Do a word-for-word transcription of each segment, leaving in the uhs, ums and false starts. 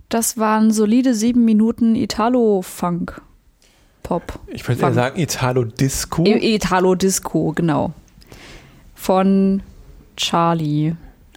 Das waren solide sieben Minuten Italo-Funk. Pop. Ich würde eher sagen Italo-Disco. I- Italo-Disco, genau. Von Charlie.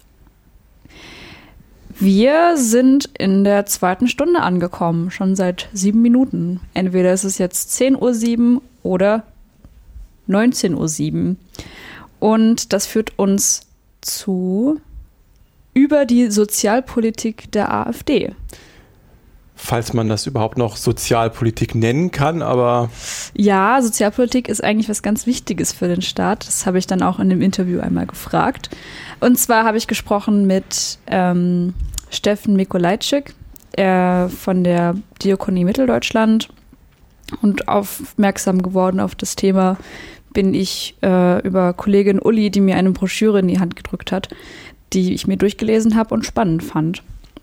Wir sind in der zweiten Stunde angekommen, schon seit sieben Minuten. Entweder ist es jetzt zehn Uhr sieben oder neunzehn Uhr sieben. Und das führt uns zu über die Sozialpolitik der AfD. Falls man das überhaupt noch Sozialpolitik nennen kann, aber... Ja, Sozialpolitik ist eigentlich was ganz Wichtiges für den Staat. Das habe ich dann auch in dem Interview einmal gefragt. Und zwar habe ich gesprochen mit ähm, Steffen Mikolajczyk äh, von der Diakonie Mitteldeutschland. Und aufmerksam geworden auf das Thema bin ich äh, über Kollegin Uli, die mir eine Broschüre in die Hand gedrückt hat, die ich mir durchgelesen habe und spannend fand.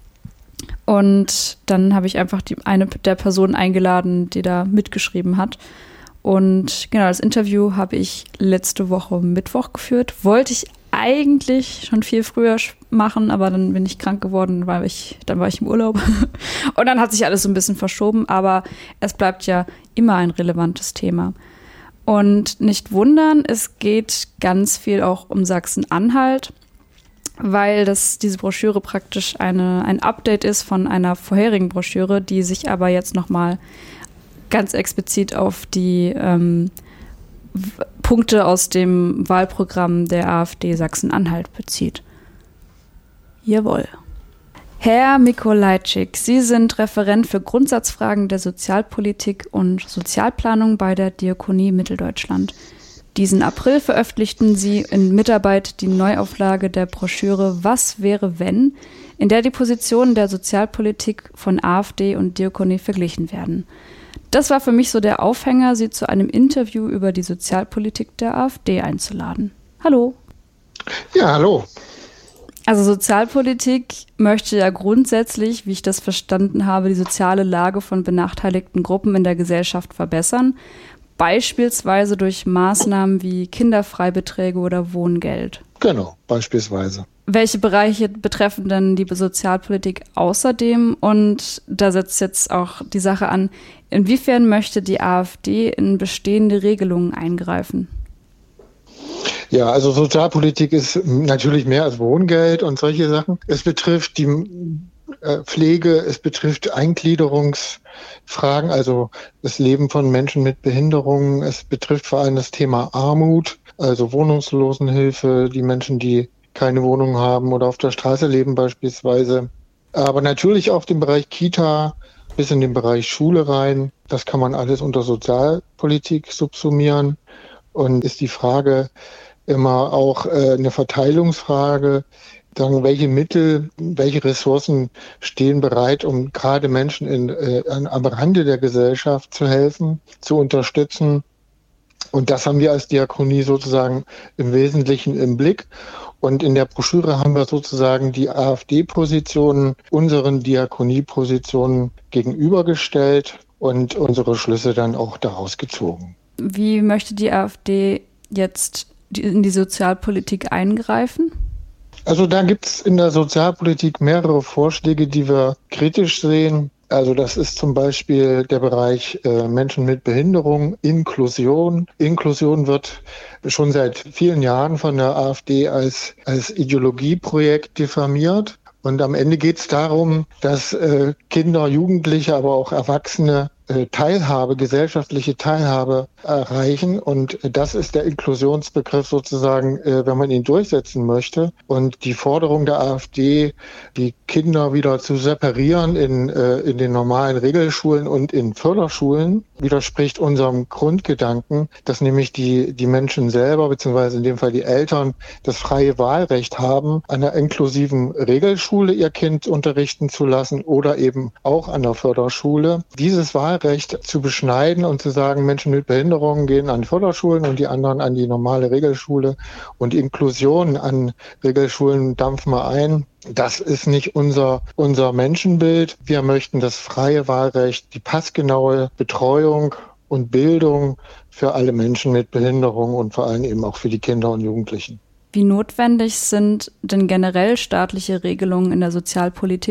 Und dann habe ich einfach die, eine der Personen eingeladen, die da mitgeschrieben hat. Und genau, das Interview habe ich letzte Woche Mittwoch geführt. Wollte ich eigentlich schon viel früher machen, aber dann bin ich krank geworden, weil ich, dann war ich im Urlaub. Und dann hat sich alles so ein bisschen verschoben, aber es bleibt ja immer ein relevantes Thema. Und nicht wundern, es geht ganz viel auch um Sachsen-Anhalt, weil das diese Broschüre praktisch eine, ein Update ist von einer vorherigen Broschüre, die sich aber jetzt nochmal ganz explizit auf die ähm, w- Punkte aus dem Wahlprogramm der AfD Sachsen-Anhalt bezieht. Jawohl. Herr Mikolajczyk, Sie sind Referent für Grundsatzfragen der Sozialpolitik und Sozialplanung bei der Diakonie Mitteldeutschland. Diesen April veröffentlichten Sie in Mitarbeit die Neuauflage der Broschüre Was wäre wenn, in der die Positionen der Sozialpolitik von AfD und Diakonie verglichen werden. Das war für mich so der Aufhänger, Sie zu einem Interview über die Sozialpolitik der AfD einzuladen. Hallo. Ja, hallo. Also Sozialpolitik möchte ja grundsätzlich, wie ich das verstanden habe, die soziale Lage von benachteiligten Gruppen in der Gesellschaft verbessern. Beispielsweise durch Maßnahmen wie Kinderfreibeträge oder Wohngeld. Genau, beispielsweise. Welche Bereiche betreffen denn die Sozialpolitik außerdem? Und da setzt jetzt auch die Sache an, inwiefern möchte die AfD in bestehende Regelungen eingreifen? Ja, also Sozialpolitik ist natürlich mehr als Wohngeld und solche Sachen. Es betrifft die Pflege, es betrifft Eingliederungsfragen, also das Leben von Menschen mit Behinderungen. Es betrifft vor allem das Thema Armut, also Wohnungslosenhilfe, die Menschen, die keine Wohnung haben oder auf der Straße leben beispielsweise. Aber natürlich auch den Bereich Kita bis in den Bereich Schule rein. Das kann man alles unter Sozialpolitik subsumieren. Und ist die Frage immer auch äh, eine Verteilungsfrage, sagen, welche Mittel, welche Ressourcen stehen bereit, um gerade Menschen in, äh, am Rande der Gesellschaft zu helfen, zu unterstützen. Und das haben wir als Diakonie sozusagen im Wesentlichen im Blick. Und in der Broschüre haben wir sozusagen die AfD-Positionen unseren Diakonie-Positionen gegenübergestellt und unsere Schlüsse dann auch daraus gezogen. Wie möchte die AfD jetzt in die Sozialpolitik eingreifen? Also da gibt es in der Sozialpolitik mehrere Vorschläge, die wir kritisch sehen. Also das ist zum Beispiel der Bereich äh, Menschen mit Behinderung, Inklusion. Inklusion wird schon seit vielen Jahren von der AfD als, als Ideologieprojekt diffamiert. Und am Ende geht es darum, dass äh, Kinder, Jugendliche, aber auch Erwachsene äh, Teilhabe, gesellschaftliche Teilhabe erreichen. Und das ist der Inklusionsbegriff sozusagen, äh, wenn man ihn durchsetzen möchte. Und die Forderung der AfD, die Kinder wieder zu separieren in, äh, in den normalen Regelschulen und in Förderschulen, widerspricht unserem Grundgedanken, dass nämlich die, die Menschen selber, beziehungsweise in dem Fall die Eltern, das freie Wahlrecht haben, an einer inklusiven Regelschule ihr Kind unterrichten zu lassen oder eben auch an der Förderschule. Dieses Wahlrecht zu beschneiden und zu sagen, Menschen mit Behinderungen gehen an Förderschulen und die anderen an die normale Regelschule und Inklusion an Regelschulen dampfen wir ein. Das ist nicht unser, unser Menschenbild. Wir möchten das freie Wahlrecht, die passgenaue Betreuung und Bildung für alle Menschen mit Behinderung und vor allem eben auch für die Kinder und Jugendlichen. Wie notwendig sind denn generell staatliche Regelungen in der Sozialpolitik?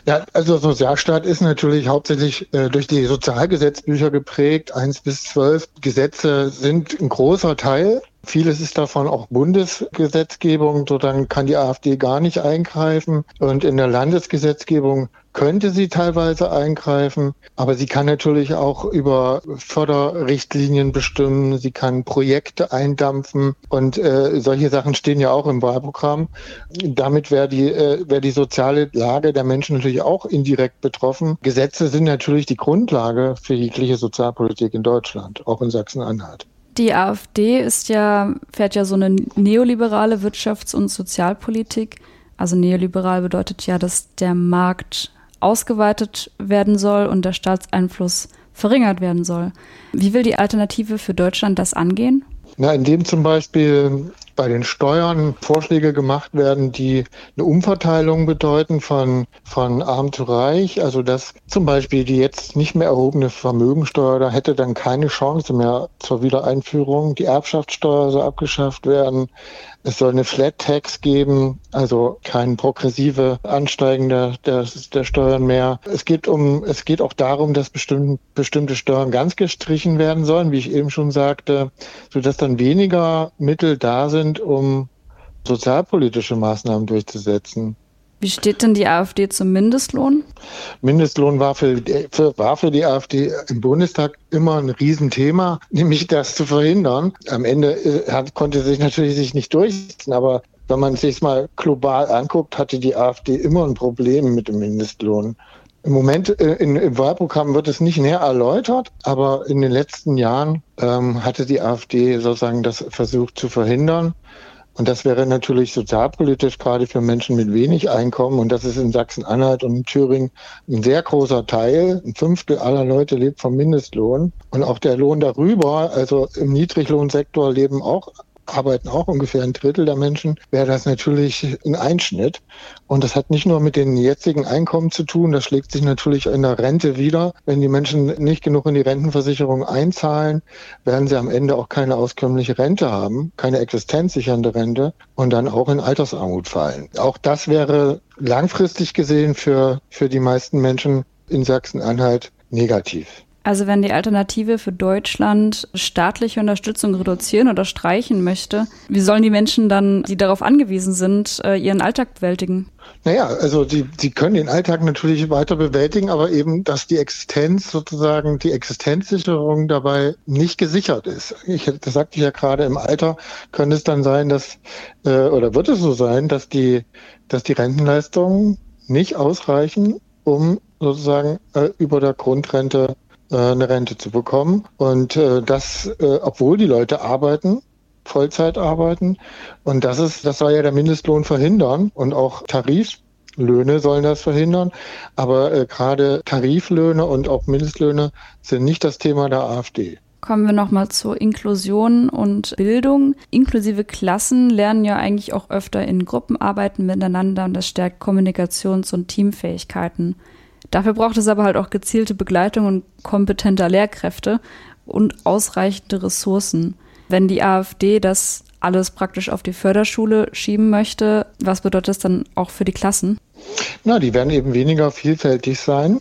Ja, also Sozialstaat ist natürlich hauptsächlich äh, durch die Sozialgesetzbücher geprägt. Eins bis zwölf Gesetze sind ein großer Teil. Vieles ist davon auch Bundesgesetzgebung, so dann kann die AfD gar nicht eingreifen. Und in der Landesgesetzgebung könnte sie teilweise eingreifen, aber sie kann natürlich auch über Förderrichtlinien bestimmen, sie kann Projekte eindampfen und äh, solche Sachen stehen ja auch im Wahlprogramm. Damit wäre die, äh, wäre die soziale Lage der Menschen natürlich auch indirekt betroffen. Gesetze sind natürlich die Grundlage für jegliche Sozialpolitik in Deutschland, auch in Sachsen-Anhalt. Die AfD ist ja, fährt ja so eine neoliberale Wirtschafts- und Sozialpolitik. Also neoliberal bedeutet ja, dass der Markt ausgeweitet werden soll und der Staatseinfluss verringert werden soll. Wie will die Alternative für Deutschland das angehen? Na, indem zum Beispiel bei den Steuern Vorschläge gemacht werden, die eine Umverteilung bedeuten von, von arm zu reich. Also dass zum Beispiel die jetzt nicht mehr erhobene Vermögensteuer, da hätte dann keine Chance mehr zur Wiedereinführung. Die Erbschaftssteuer soll abgeschafft werden. Es soll eine Flat Tax geben, also kein progressive Ansteigen der, der, der Steuern mehr. Es geht um, es geht auch darum, dass bestimm, bestimmte Steuern ganz gestrichen werden sollen, wie ich eben schon sagte, sodass dann weniger Mittel da sind, um sozialpolitische Maßnahmen durchzusetzen. Wie steht denn die AfD zum Mindestlohn? Mindestlohn war für, für, war für die AfD im Bundestag immer ein Riesenthema, nämlich das zu verhindern. Am Ende äh, hat, konnte sich natürlich sich nicht durchsetzen, aber wenn man es sich mal global anguckt, hatte die AfD immer ein Problem mit dem Mindestlohn. Im Moment äh, in, im Wahlprogramm wird es nicht näher erläutert, aber in den letzten Jahren ähm, hatte die AfD sozusagen das versucht zu verhindern. Und das wäre natürlich sozialpolitisch gerade für Menschen mit wenig Einkommen. Und das ist in Sachsen-Anhalt und in Thüringen ein sehr großer Teil. Ein Fünftel aller Leute lebt vom Mindestlohn. Und auch der Lohn darüber, also im Niedriglohnsektor leben auch, arbeiten auch ungefähr ein Drittel der Menschen, wäre das natürlich ein Einschnitt. Und das hat nicht nur mit den jetzigen Einkommen zu tun, das schlägt sich natürlich in der Rente wieder. Wenn die Menschen nicht genug in die Rentenversicherung einzahlen, werden sie am Ende auch keine auskömmliche Rente haben, keine existenzsichernde Rente und dann auch in Altersarmut fallen. Auch das wäre langfristig gesehen für, für die meisten Menschen in Sachsen-Anhalt negativ. Also wenn die Alternative für Deutschland staatliche Unterstützung reduzieren oder streichen möchte, wie sollen die Menschen dann, die darauf angewiesen sind, ihren Alltag bewältigen? Naja, also die, die können den Alltag natürlich weiter bewältigen, aber eben, dass die Existenz sozusagen, die Existenzsicherung dabei nicht gesichert ist. Ich, das sagte ich ja gerade, im Alter könnte es dann sein, dass, äh, oder wird es so sein, dass die, dass die Rentenleistungen nicht ausreichen, um sozusagen äh, über der Grundrente eine Rente zu bekommen. Und äh, das, äh, obwohl die Leute arbeiten, Vollzeit arbeiten. Und das ist, das soll ja der Mindestlohn verhindern. Und auch Tariflöhne sollen das verhindern. Aber äh, gerade Tariflöhne und auch Mindestlöhne sind nicht das Thema der AfD. Kommen wir nochmal zur Inklusion und Bildung. Inklusive Klassen lernen ja eigentlich auch öfter in Gruppenarbeiten miteinander und das stärkt Kommunikations- und Teamfähigkeiten. Dafür braucht es aber halt auch gezielte Begleitung und kompetenter Lehrkräfte und ausreichende Ressourcen. Wenn die AfD das alles praktisch auf die Förderschule schieben möchte, was bedeutet das dann auch für die Klassen? Na, die werden eben weniger vielfältig sein.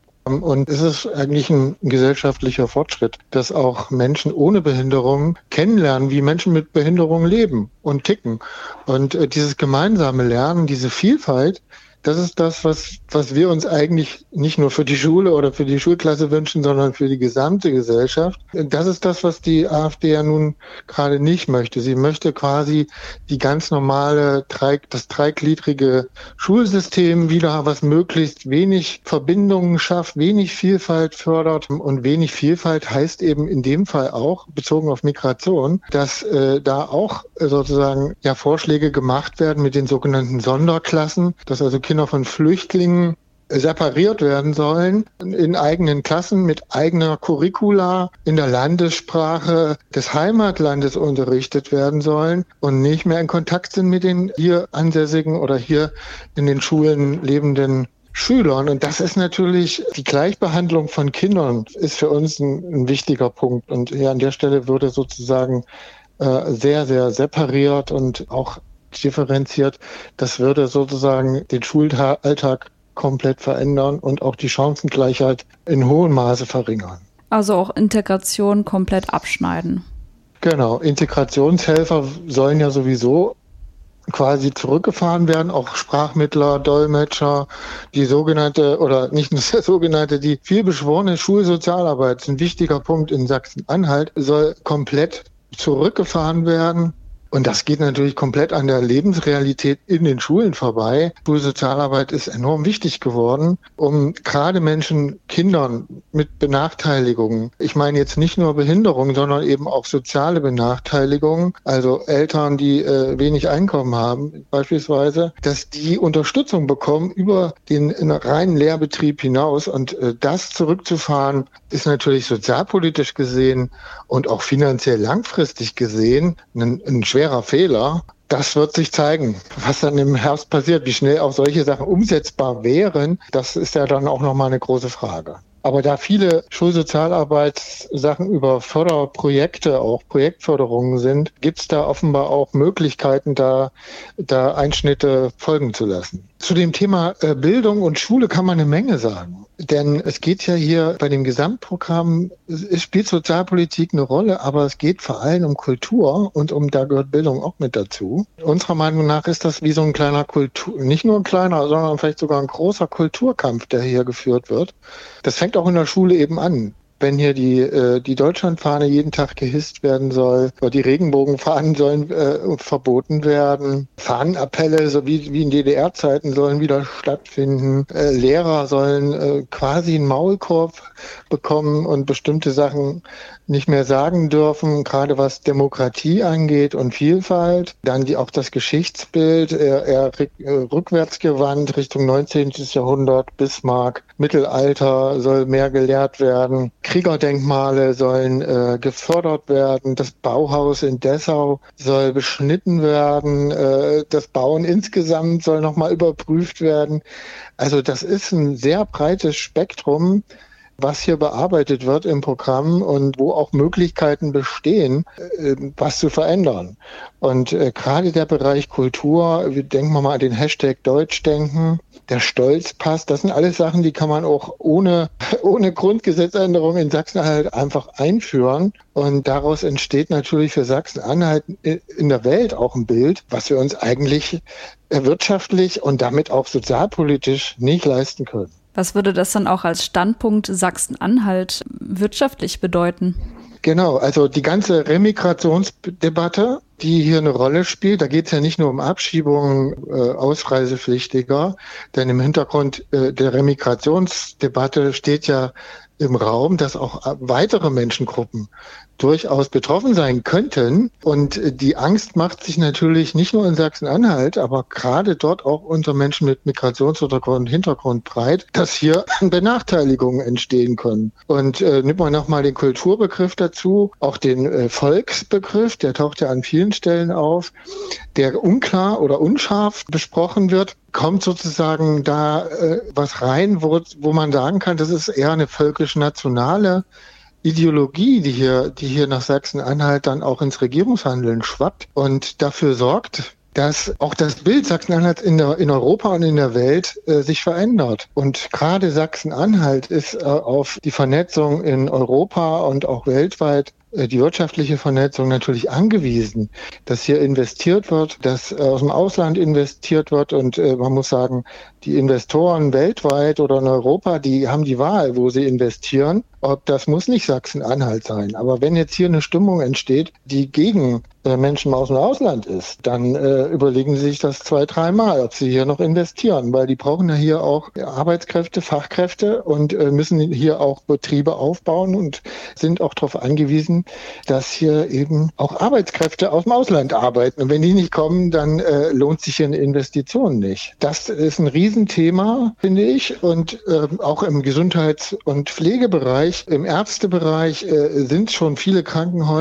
Und es ist eigentlich ein gesellschaftlicher Fortschritt, dass auch Menschen ohne Behinderung kennenlernen, wie Menschen mit Behinderung leben und ticken. Und äh, dieses gemeinsame Lernen, diese Vielfalt, das ist das, was, was wir uns eigentlich nicht nur für die Schule oder für die Schulklasse wünschen, sondern für die gesamte Gesellschaft. Das ist das, was die AfD ja nun gerade nicht möchte. Sie möchte quasi die ganz normale, das dreigliedrige Schulsystem wieder, was möglichst wenig Verbindungen schafft, wenig Vielfalt fördert. Und wenig Vielfalt heißt eben in dem Fall auch, bezogen auf Migration, dass äh, da auch sozusagen ja Vorschläge gemacht werden mit den sogenannten Sonderklassen, dass also Kinder von Flüchtlingen separiert werden sollen, in eigenen Klassen mit eigener Curricula in der Landessprache des Heimatlandes unterrichtet werden sollen und nicht mehr in Kontakt sind mit den hier ansässigen oder hier in den Schulen lebenden Schülern. Und das ist natürlich, die Gleichbehandlung von Kindern ist für uns ein, ein wichtiger Punkt. Und hier an der Stelle würde sozusagen äh, sehr, sehr separiert und auch differenziert, das würde sozusagen den Schulalltag komplett verändern und auch die Chancengleichheit in hohem Maße verringern. Also auch Integration komplett abschneiden. Genau, Integrationshelfer sollen ja sowieso quasi zurückgefahren werden, auch Sprachmittler, Dolmetscher, die sogenannte, oder nicht nur die sogenannte, die vielbeschworene Schulsozialarbeit, ist ein wichtiger Punkt in Sachsen-Anhalt, soll komplett zurückgefahren werden. Und das geht natürlich komplett an der Lebensrealität in den Schulen vorbei. Schulsozialarbeit ist enorm wichtig geworden, um gerade Menschen, Kindern mit Benachteiligungen, ich meine jetzt nicht nur Behinderung, sondern eben auch soziale Benachteiligungen, also Eltern, die äh, wenig Einkommen haben beispielsweise, dass die Unterstützung bekommen über den reinen Lehrbetrieb hinaus. Und äh, das zurückzufahren, ist natürlich sozialpolitisch gesehen und auch finanziell langfristig gesehen ein, ein schwerer Fehler. Das wird sich zeigen, was dann im Herbst passiert, wie schnell auch solche Sachen umsetzbar wären. Das ist ja dann auch nochmal eine große Frage. Aber da viele Schulsozialarbeitssachen über Förderprojekte, auch Projektförderungen sind, gibt es da offenbar auch Möglichkeiten, da, da Einschnitte folgen zu lassen. Zu dem Thema Bildung und Schule kann man eine Menge sagen. Denn es geht ja hier bei dem Gesamtprogramm, es spielt Sozialpolitik eine Rolle, aber es geht vor allem um Kultur und um, da gehört Bildung auch mit dazu. Unserer Meinung nach ist das wie so ein kleiner Kultur, nicht nur ein kleiner, sondern vielleicht sogar ein großer Kulturkampf, der hier geführt wird. Das fängt auch in der Schule eben an. Wenn hier die, äh, die Deutschlandfahne jeden Tag gehisst werden soll, oder die Regenbogenfahnen sollen äh, verboten werden, Fahnenappelle, so wie, wie in D D R-Zeiten, sollen wieder stattfinden, äh, Lehrer sollen äh, quasi einen Maulkorb bekommen und bestimmte Sachen nicht mehr sagen dürfen, gerade was Demokratie angeht und Vielfalt. Dann die, auch das Geschichtsbild, eher, eher rückwärts gewandt, Richtung neunzehnten. Jahrhundert, Bismarck, Mittelalter soll mehr gelehrt werden. Kriegerdenkmale sollen äh, gefördert werden. Das Bauhaus in Dessau soll beschnitten werden. Äh, das Bauen insgesamt soll nochmal überprüft werden. Also das ist ein sehr breites Spektrum, was hier bearbeitet wird im Programm und wo auch Möglichkeiten bestehen, was zu verändern. Und äh, gerade der Bereich Kultur, wir denken wir mal an den Hashtag Deutschdenken, der Stolzpass, das sind alles Sachen, die kann man auch ohne, ohne Grundgesetzänderung in Sachsen-Anhalt einfach einführen. Und daraus entsteht natürlich für Sachsen-Anhalt in der Welt auch ein Bild, was wir uns eigentlich wirtschaftlich und damit auch sozialpolitisch nicht leisten können. Was würde das dann auch als Standpunkt Sachsen-Anhalt wirtschaftlich bedeuten? Genau, also die ganze Remigrationsdebatte, die hier eine Rolle spielt, da geht es ja nicht nur um Abschiebungen äh, Ausreisepflichtiger, denn im Hintergrund äh, der Remigrationsdebatte steht ja im Raum, dass auch weitere Menschengruppen durchaus betroffen sein könnten. Und die Angst macht sich natürlich nicht nur in Sachsen-Anhalt, aber gerade dort auch unter Menschen mit Migrationshintergrund Hintergrund breit, dass hier Benachteiligungen entstehen können. Und äh, nimmt man nochmal den Kulturbegriff dazu, auch den äh, Volksbegriff, der taucht ja an vielen Stellen auf, der unklar oder unscharf besprochen wird, kommt sozusagen da äh, was rein, wo, wo man sagen kann, das ist eher eine völkisch-nationale Ideologie, die hier, die hier nach Sachsen-Anhalt dann auch ins Regierungshandeln schwappt und dafür sorgt, dass auch das Bild Sachsen-Anhalt in, der, in Europa und in der Welt äh, sich verändert. Und gerade Sachsen-Anhalt ist äh, auf die Vernetzung in Europa und auch weltweit, äh, die wirtschaftliche Vernetzung natürlich angewiesen, dass hier investiert wird, dass äh, aus dem Ausland investiert wird. Und äh, man muss sagen, die Investoren weltweit oder in Europa, die haben die Wahl, wo sie investieren. Ob das muss nicht Sachsen-Anhalt sein. Aber wenn jetzt hier eine Stimmung entsteht, die gegen äh, Menschen aus dem Ausland ist, dann äh, überlegen sie sich das zwei, dreimal, ob sie hier noch investieren, weil die brauchen ja hier auch Arbeitskräfte, Fachkräfte und äh, müssen hier auch Betriebe aufbauen und sind auch darauf angewiesen, dass hier eben auch Arbeitskräfte aus dem Ausland arbeiten. Und wenn die nicht kommen, dann äh, lohnt sich hier eine Investition nicht. Das ist ein Riesenthema, finde ich. Und äh, auch im Gesundheits- und Pflegebereich, im Ärztebereich äh, sind schon viele Krankenhäuser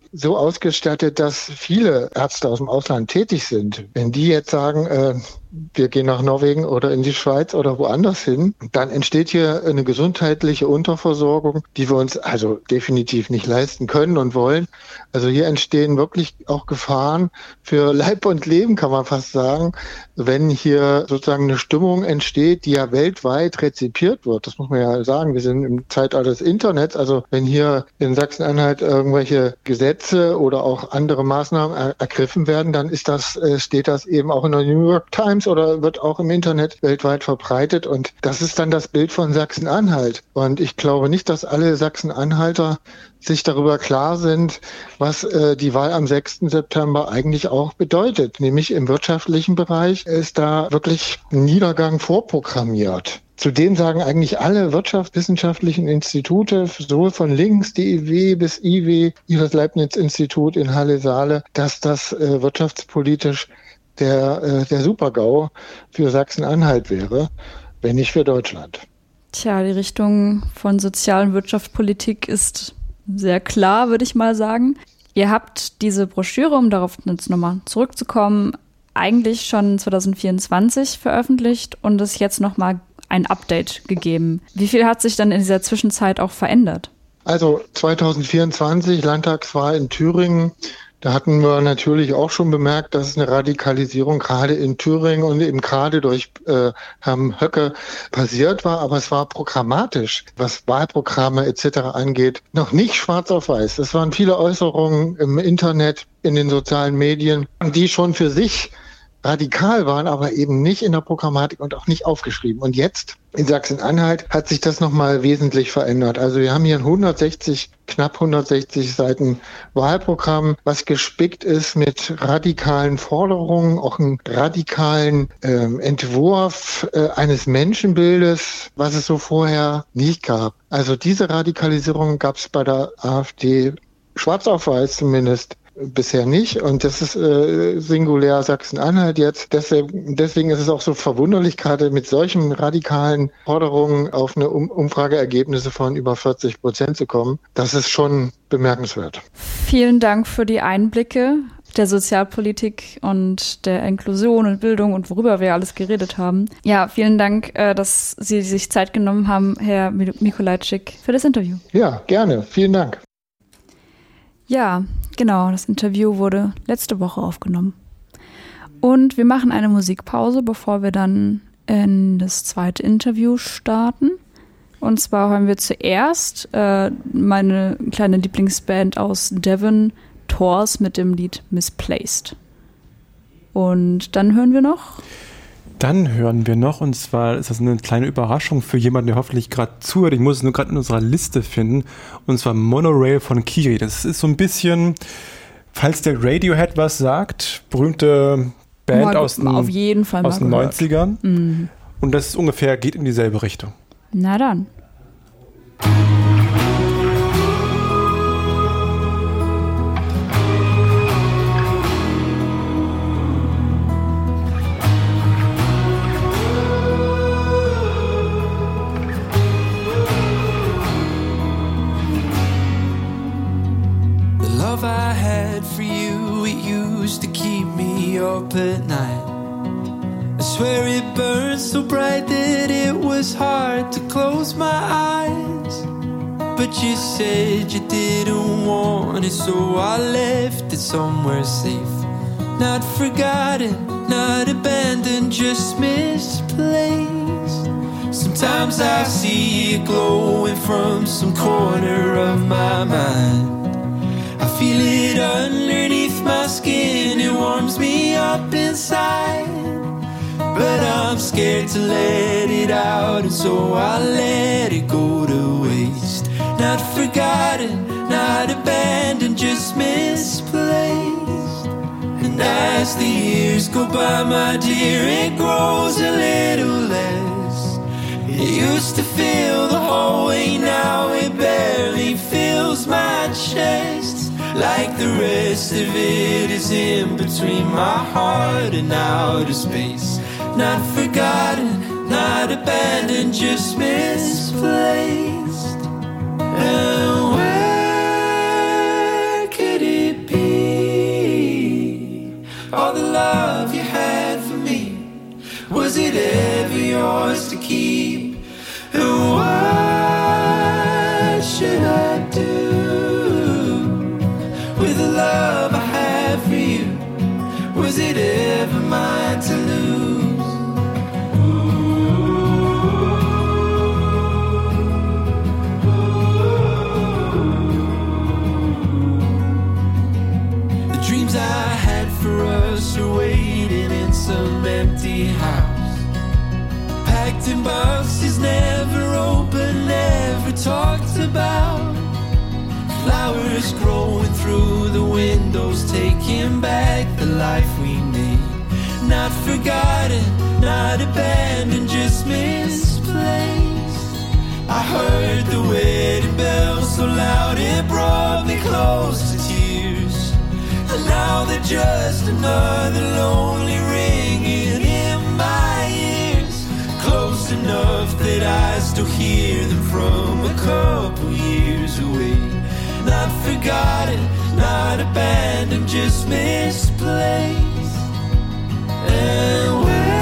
so ausgestattet, dass viele Ärzte aus dem Ausland tätig sind. Wenn die jetzt sagen, äh, wir gehen nach Norwegen oder in die Schweiz oder woanders hin, dann entsteht hier eine gesundheitliche Unterversorgung, die wir uns also definitiv nicht leisten können und wollen. Also hier entstehen wirklich auch Gefahren für Leib und Leben, kann man fast sagen, wenn hier sozusagen eine Stimmung entsteht, die ja weltweit rezipiert wird. Das muss man ja sagen. Wir sind im Zeitalter des Internets. Also wenn hier in Sachsen-Anhalt irgendwelche Gesetze oder auch andere Maßnahmen er- ergriffen werden, dann ist das, äh, steht das eben auch in der New York Times oder wird auch im Internet weltweit verbreitet. Und das ist dann das Bild von Sachsen-Anhalt. Und ich glaube nicht, dass alle Sachsen-Anhalter sich darüber klar sind, was äh, die Wahl am sechsten September eigentlich auch bedeutet. Nämlich im wirtschaftlichen Bereich ist da wirklich ein Niedergang vorprogrammiert. Zudem sagen eigentlich alle wirtschaftswissenschaftlichen Institute, sowohl von links, D I W bis I W, Iris-Leibniz-Institut in Halle-Saale, dass das äh, wirtschaftspolitisch der, äh, der Super-GAU für Sachsen-Anhalt wäre, wenn nicht für Deutschland. Tja, die Richtung von Sozial- und Wirtschaftspolitik ist sehr klar, würde ich mal sagen. Ihr habt diese Broschüre, um darauf jetzt nochmal zurückzukommen, eigentlich schon zwanzig vierundzwanzig veröffentlicht und es jetzt nochmal ein Update gegeben. Wie viel hat sich dann in dieser Zwischenzeit auch verändert? Also zwanzig vierundzwanzig, Landtagswahl in Thüringen. Da hatten wir natürlich auch schon bemerkt, dass eine Radikalisierung gerade in Thüringen und eben gerade durch äh, Herrn Höcke passiert war. Aber es war programmatisch, was Wahlprogramme et cetera angeht, noch nicht schwarz auf weiß. Es waren viele Äußerungen im Internet, in den sozialen Medien, die schon für sich radikal waren, aber eben nicht in der Programmatik und auch nicht aufgeschrieben. Und jetzt in Sachsen-Anhalt hat sich das nochmal wesentlich verändert. Also wir haben hier ein hundertsechzig, knapp hundertsechzig Seiten Wahlprogramm, was gespickt ist mit radikalen Forderungen, auch einen radikalen ähm, Entwurf äh, eines Menschenbildes, was es so vorher nicht gab. Also diese Radikalisierung gab es bei der AfD schwarz auf weiß zumindest bisher nicht. Und das ist äh, singulär Sachsen-Anhalt jetzt. Deshalb, deswegen ist es auch so verwunderlich, gerade mit solchen radikalen Forderungen auf eine um- Umfrageergebnisse von über vierzig Prozent zu kommen. Das ist schon bemerkenswert. Vielen Dank für die Einblicke der Sozialpolitik und der Inklusion und Bildung und worüber wir alles geredet haben. Ja, vielen Dank, äh, dass Sie sich Zeit genommen haben, Herr Mikolajczyk, für das Interview. Ja, gerne. Vielen Dank. Ja, genau, das Interview wurde letzte Woche aufgenommen. Und wir machen eine Musikpause, bevor wir dann in das zweite Interview starten. Und zwar hören wir zuerst äh, meine kleine Lieblingsband aus Devon, Thors, mit dem Lied Misplaced. Und dann hören wir noch... Dann hören wir noch, und zwar ist das eine kleine Überraschung für jemanden, der hoffentlich gerade zuhört. Ich muss es nur gerade in unserer Liste finden. Und zwar Monorail von Kiri. Das ist so ein bisschen, falls der Radiohead was sagt, berühmte Band mal, aus den, auf jeden Fall aus den neunzigern. Mhm. Und das ist ungefähr, geht in dieselbe Richtung. Na dann. I had for you, it used to keep me up at night. I swear it burned so bright that it was hard to close my eyes. But you said you didn't want it, so I left it somewhere safe. Not forgotten, not abandoned, just misplaced. Sometimes I see it glowing from some corner of my mind. I feel it underneath my skin, it warms me up inside. But I'm scared to let it out, and so I let it go to waste. Not forgotten, not abandoned, just misplaced. And as the years go by, my dear, it grows a little less. It used to fill the hallway, now it barely fills my chest. Like the rest of it is in between my heart and outer space. Not forgotten, not abandoned, just misplaced. And where could it Was it ever mine to lose? The dreams I had for us are waiting in some empty house, packed in boxes, never opened, never talked about. Flowers growing through the windows, taking back the life we made. Not forgotten, not abandoned, just misplaced. I heard the wedding bell so loud it brought me close to tears. And now they're just another lonely ringing in my ears, close enough that I still hear them from a couple years away. Not forgotten, not abandoned, just misplaced. And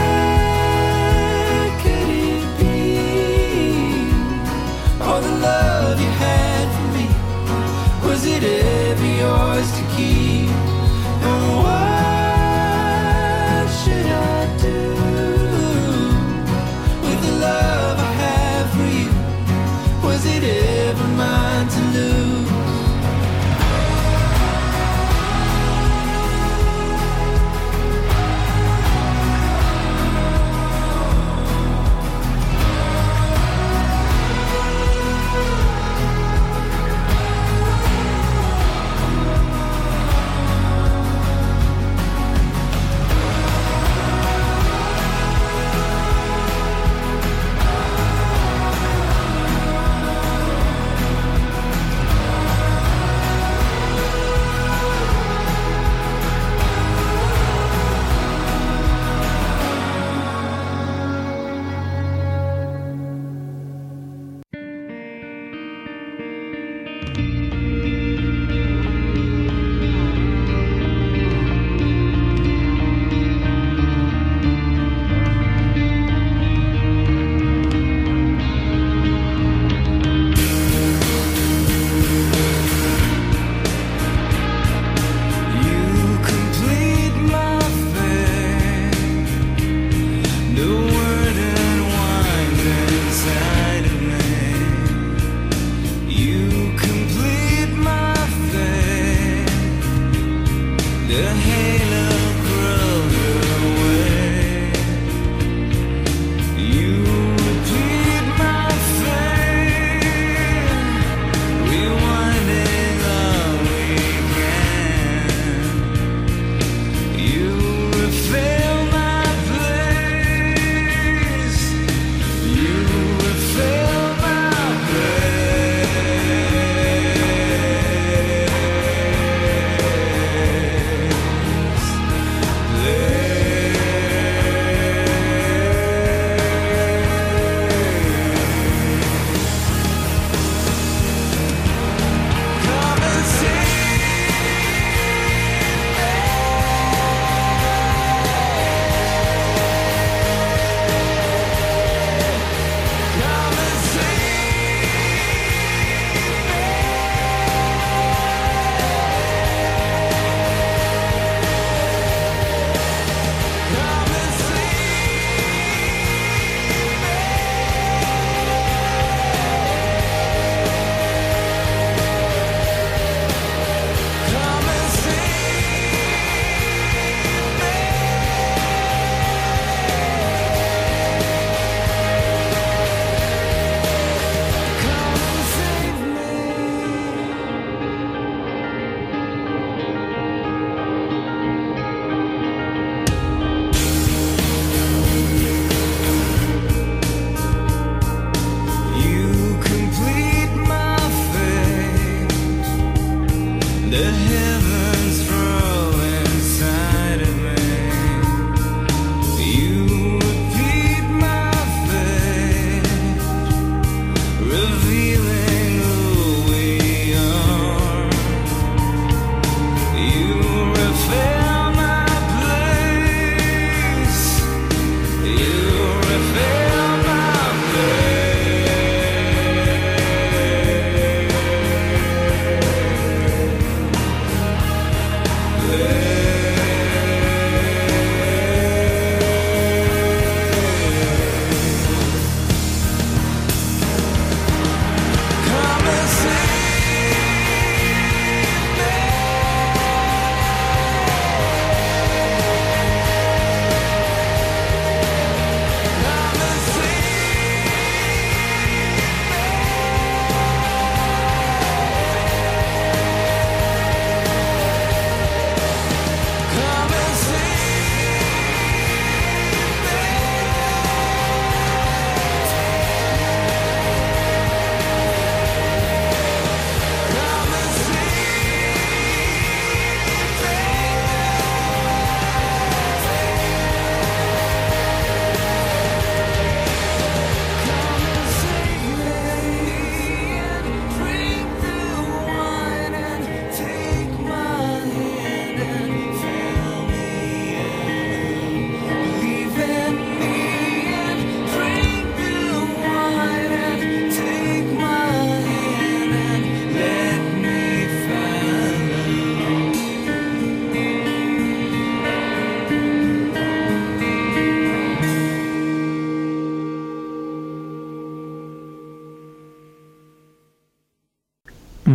where could it be? All the love you had for me, was it ever yours to keep? And what should I do with the love I have for you? Was it ever mine to lose?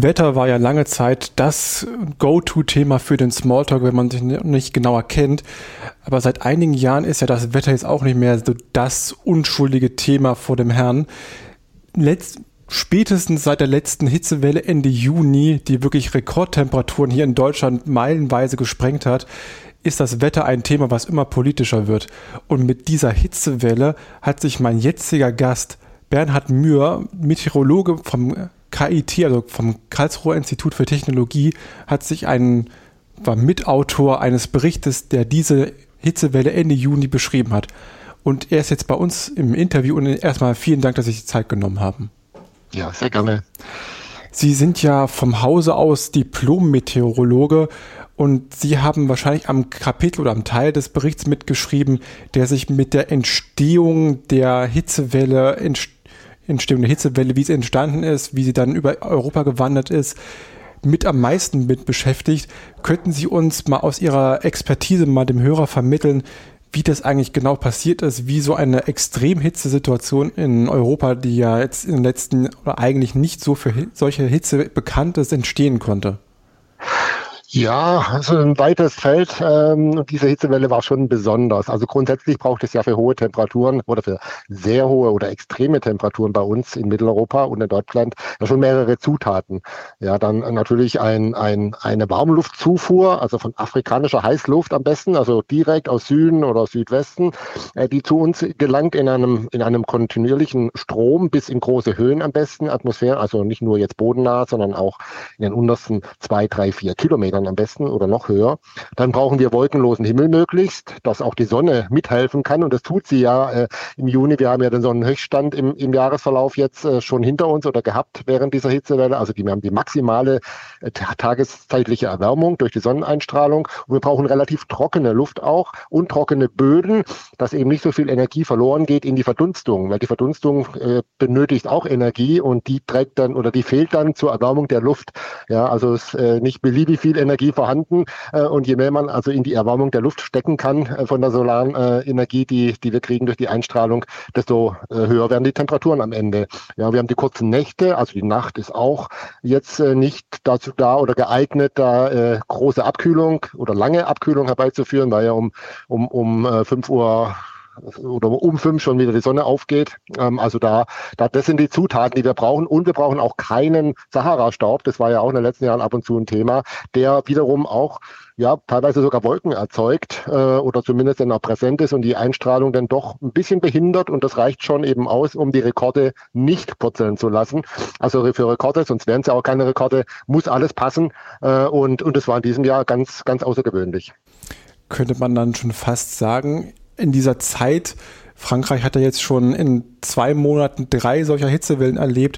Wetter war ja lange Zeit das Go-To-Thema für den Smalltalk, wenn man sich nicht genauer kennt. Aber seit einigen Jahren ist ja das Wetter jetzt auch nicht mehr so das unschuldige Thema vor dem Herrn. Letzt, spätestens seit der letzten Hitzewelle Ende Juni, die wirklich Rekordtemperaturen hier in Deutschland meilenweise gesprengt hat, ist das Wetter ein Thema, was immer politischer wird. Und mit dieser Hitzewelle hat sich mein jetziger Gast, Bernhard Mühr, Meteorologe vom K I T, also vom Karlsruher Institut für Technologie, hat sich ein, war Mitautor eines Berichtes, der diese Hitzewelle Ende Juni beschrieben hat. Und er ist jetzt bei uns im Interview und erstmal vielen Dank, dass Sie sich die Zeit genommen haben. Ja, sehr gerne. Sie sind ja vom Hause aus Diplom-Meteorologe und Sie haben wahrscheinlich am Kapitel oder am Teil des Berichts mitgeschrieben, der sich mit der Entstehung der Hitzewelle entsteht, Entstehung der Hitzewelle, wie sie entstanden ist, wie sie dann über Europa gewandert ist, mit am meisten mit beschäftigt. Könnten Sie uns mal aus Ihrer Expertise mal dem Hörer vermitteln, wie das eigentlich genau passiert ist, wie so eine Extremhitzesituation in Europa, die ja jetzt in den letzten oder eigentlich nicht so für solche Hitze bekannt ist, entstehen konnte? Ja, also ein weites Feld. Ähm, diese Hitzewelle war schon besonders. Also grundsätzlich braucht es ja für hohe Temperaturen oder für sehr hohe oder extreme Temperaturen bei uns in Mitteleuropa und in Deutschland ja schon mehrere Zutaten. Ja, dann natürlich ein, ein, eine Warmluftzufuhr, also von afrikanischer Heißluft am besten, also direkt aus Süden oder Südwesten, äh, die zu uns gelangt in einem, in einem kontinuierlichen Strom bis in große Höhen am besten, Atmosphäre, also nicht nur jetzt bodennah, sondern auch in den untersten zwei, drei, vier Kilometern am besten oder noch höher. Dann brauchen wir wolkenlosen Himmel möglichst, dass auch die Sonne mithelfen kann und das tut sie ja äh, im Juni. Wir haben ja den Sonnenhöchststand im, im Jahresverlauf jetzt äh, schon hinter uns oder gehabt während dieser Hitzewelle. Also die, wir haben die maximale äh, tageszeitliche Erwärmung durch die Sonneneinstrahlung und wir brauchen relativ trockene Luft auch und trockene Böden, dass eben nicht so viel Energie verloren geht in die Verdunstung, weil die Verdunstung äh, benötigt auch Energie und die trägt dann oder die fehlt dann zur Erwärmung der Luft. Ja, also es ist äh, nicht beliebig viel Energie vorhanden äh, und je mehr man also in die Erwärmung der Luft stecken kann äh, von der solaren äh, Energie, die die wir kriegen durch die Einstrahlung, desto äh, höher werden die Temperaturen am Ende. Ja, wir haben die kurzen Nächte, also die Nacht ist auch jetzt äh, nicht dazu da oder geeignet, da äh, große Abkühlung oder lange Abkühlung herbeizuführen, weil ja um um um äh, fünf Uhr oder um fünf schon wieder die Sonne aufgeht. Ähm, also da, da, das sind die Zutaten, die wir brauchen. Und wir brauchen auch keinen Sahara-Staub. Das war ja auch in den letzten Jahren ab und zu ein Thema, der wiederum auch ja teilweise sogar Wolken erzeugt äh, oder zumindest dann auch präsent ist und die Einstrahlung dann doch ein bisschen behindert. Und das reicht schon eben aus, um die Rekorde nicht purzeln zu lassen. Also für Rekorde, sonst wären es ja auch keine Rekorde, muss alles passen. Äh, und, und das war in diesem Jahr ganz, ganz außergewöhnlich. Könnte man dann schon fast sagen, in dieser Zeit, Frankreich hat ja jetzt schon in zwei Monaten drei solcher Hitzewellen erlebt,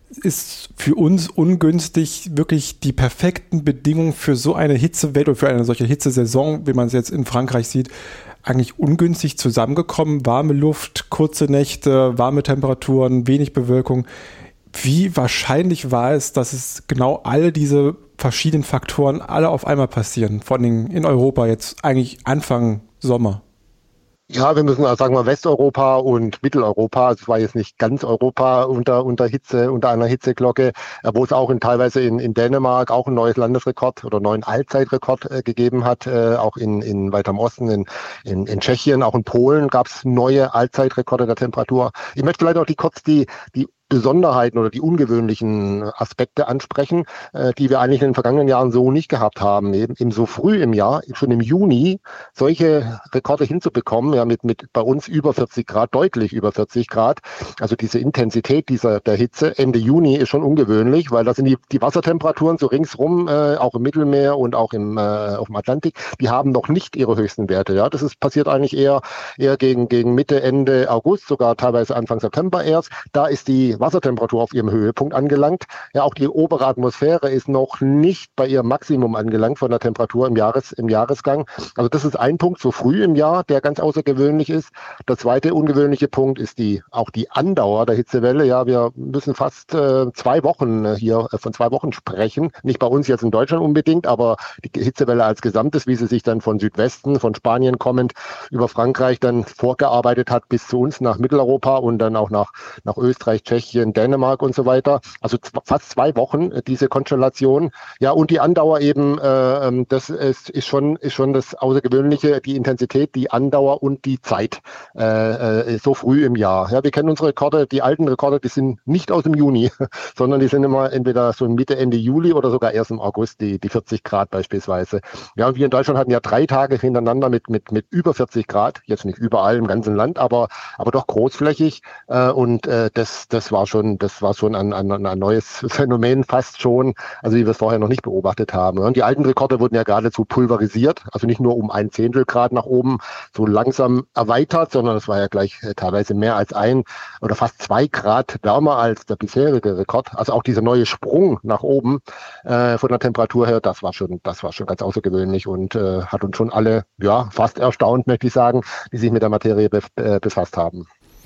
ist für uns ungünstig wirklich die perfekten Bedingungen für so eine Hitzewelle oder für eine solche Hitzesaison, wie man es jetzt in Frankreich sieht, eigentlich ungünstig zusammengekommen. Warme Luft, kurze Nächte, warme Temperaturen, wenig Bewölkung. Wie wahrscheinlich war es, dass es genau alle diese verschiedenen Faktoren alle auf einmal passieren, vor allem in Europa jetzt eigentlich Anfang Sommer? Ja, wir müssen also sagen wir Westeuropa und Mitteleuropa. Also es war jetzt nicht ganz Europa unter unter Hitze, unter einer Hitzeglocke, wo es auch in, teilweise in, in Dänemark auch ein neues Landesrekord oder neuen Allzeitrekord äh, gegeben hat. Äh, auch in, in weiter im Osten, in, in, in Tschechien, auch in Polen gab es neue Allzeitrekorde der Temperatur. Ich möchte vielleicht auch die kurz die die Besonderheiten oder die ungewöhnlichen Aspekte ansprechen, äh, die wir eigentlich in den vergangenen Jahren so nicht gehabt haben. Eben, eben so früh im Jahr, schon im Juni, solche Rekorde hinzubekommen, ja, mit, mit bei uns über vierzig Grad, deutlich über vierzig Grad. Also diese Intensität dieser, der Hitze Ende Juni ist schon ungewöhnlich, weil da sind die, die Wassertemperaturen so ringsrum, äh, auch im Mittelmeer und auch im, äh, auf dem Atlantik, die haben noch nicht ihre höchsten Werte. Ja, das ist passiert eigentlich eher, eher gegen, gegen Mitte, Ende August, sogar teilweise Anfang September erst. Da ist die Wassertemperatur auf ihrem Höhepunkt angelangt. Ja, auch die obere Atmosphäre ist noch nicht bei ihrem Maximum angelangt von der Temperatur im, Jahres, im Jahresgang. Also das ist ein Punkt so früh im Jahr, der ganz außergewöhnlich ist. Der zweite ungewöhnliche Punkt ist die auch die Andauer der Hitzewelle. Ja, wir müssen fast äh, zwei Wochen hier äh, von zwei Wochen sprechen. Nicht bei uns jetzt in Deutschland unbedingt, aber die Hitzewelle als Gesamtes, wie sie sich dann von Südwesten, von Spanien kommend über Frankreich dann vorgearbeitet hat bis zu uns nach Mitteleuropa und dann auch nach, nach Österreich, Tschechien Tschechien, Dänemark und so weiter. Also z- fast zwei Wochen äh, diese Konstellation. Ja, und die Andauer eben, äh, das ist, ist schon ist schon das Außergewöhnliche, die Intensität, die Andauer und die Zeit äh, äh, so früh im Jahr. Ja, wir kennen unsere Rekorde, die alten Rekorde, die sind nicht aus dem Juni, sondern die sind immer entweder so Mitte, Ende Juli oder sogar erst im August, die, die vierzig Grad beispielsweise. Ja, und wir in Deutschland hatten ja drei Tage hintereinander mit, mit, mit über vierzig Grad, jetzt nicht überall im ganzen Land, aber, aber doch großflächig. Äh, und äh, das, das war schon, das war schon ein, ein, ein neues Phänomen, fast schon, also wie wir es vorher noch nicht beobachtet haben. Und die alten Rekorde wurden ja geradezu pulverisiert, also nicht nur um ein Zehntel Grad nach oben so langsam erweitert, sondern es war ja gleich äh, teilweise mehr als ein oder fast zwei Grad wärmer als der bisherige Rekord. Also auch dieser neue Sprung nach oben äh, von der Temperatur her, das war schon, das war schon ganz außergewöhnlich und äh, hat uns schon alle, ja, fast erstaunt, möchte ich sagen, die sich mit der Materie bef- äh, befasst haben.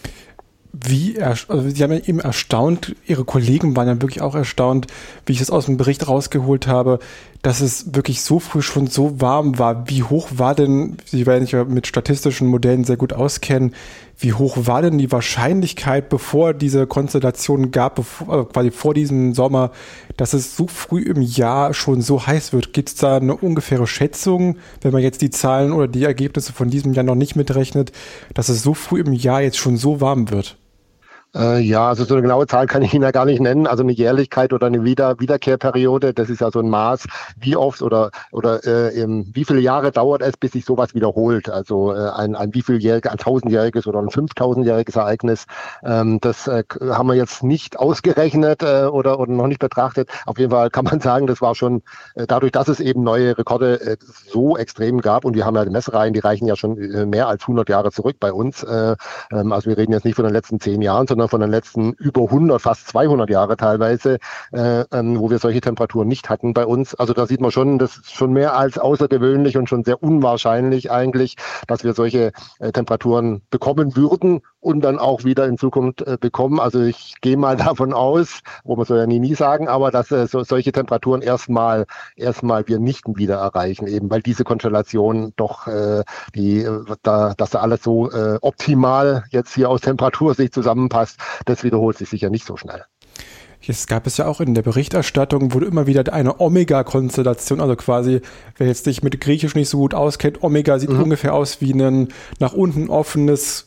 Wie, erst- also Sie haben ja eben erstaunt, Ihre Kollegen waren ja wirklich auch erstaunt, wie ich das aus dem Bericht rausgeholt habe, dass es wirklich so früh schon so warm war. Wie hoch war denn, Sie werden sich ja mit statistischen Modellen sehr gut auskennen, wie hoch war denn die Wahrscheinlichkeit, bevor diese Konstellation gab, bevor, also quasi vor diesem Sommer, dass es so früh im Jahr schon so heiß wird? Gibt es da eine ungefähre Schätzung, wenn man jetzt die Zahlen oder die Ergebnisse von diesem Jahr noch nicht mitrechnet, dass es so früh im Jahr jetzt schon so warm wird? Äh, ja, also so eine genaue Zahl kann ich Ihnen ja gar nicht nennen. Also eine Jährlichkeit oder eine Wieder Wiederkehrperiode, das ist ja so ein Maß, wie oft oder oder äh, im, wie viele Jahre dauert es, bis sich sowas wiederholt. Also äh, ein, ein wie vieljähriges, ein tausendjähriges oder ein fünftausendjähriges Ereignis. Ähm, das äh, haben wir jetzt nicht ausgerechnet äh, oder oder noch nicht betrachtet. Auf jeden Fall kann man sagen, das war schon äh, dadurch, dass es eben neue Rekorde äh, so extrem gab und wir haben ja die Messreihen, die reichen ja schon äh, mehr als hundert Jahre zurück bei uns. Äh, ähm, also wir reden jetzt nicht von den letzten zehn Jahren, sondern von den letzten über hundert, fast zweihundert Jahre teilweise, äh, ähm, wo wir solche Temperaturen nicht hatten bei uns. Also da sieht man schon, das ist schon mehr als außergewöhnlich und schon sehr unwahrscheinlich eigentlich, dass wir solche äh, Temperaturen bekommen würden und dann auch wieder in Zukunft äh, bekommen. Also ich gehe mal davon aus, wo man soll ja nie, nie sagen, aber dass äh, so, solche Temperaturen erstmal erstmal wir nicht wieder erreichen, eben weil diese Konstellation doch, äh, die, äh, da, dass da alles so äh, optimal jetzt hier aus Temperatursicht zusammenpasst, das wiederholt sich sicher nicht so schnell. Jetzt gab es ja auch in der Berichterstattung, wurde immer wieder eine Omega-Konstellation, also quasi, wer jetzt sich mit Griechisch nicht so gut auskennt, Omega sieht mhm. ungefähr aus wie ein nach unten offenes,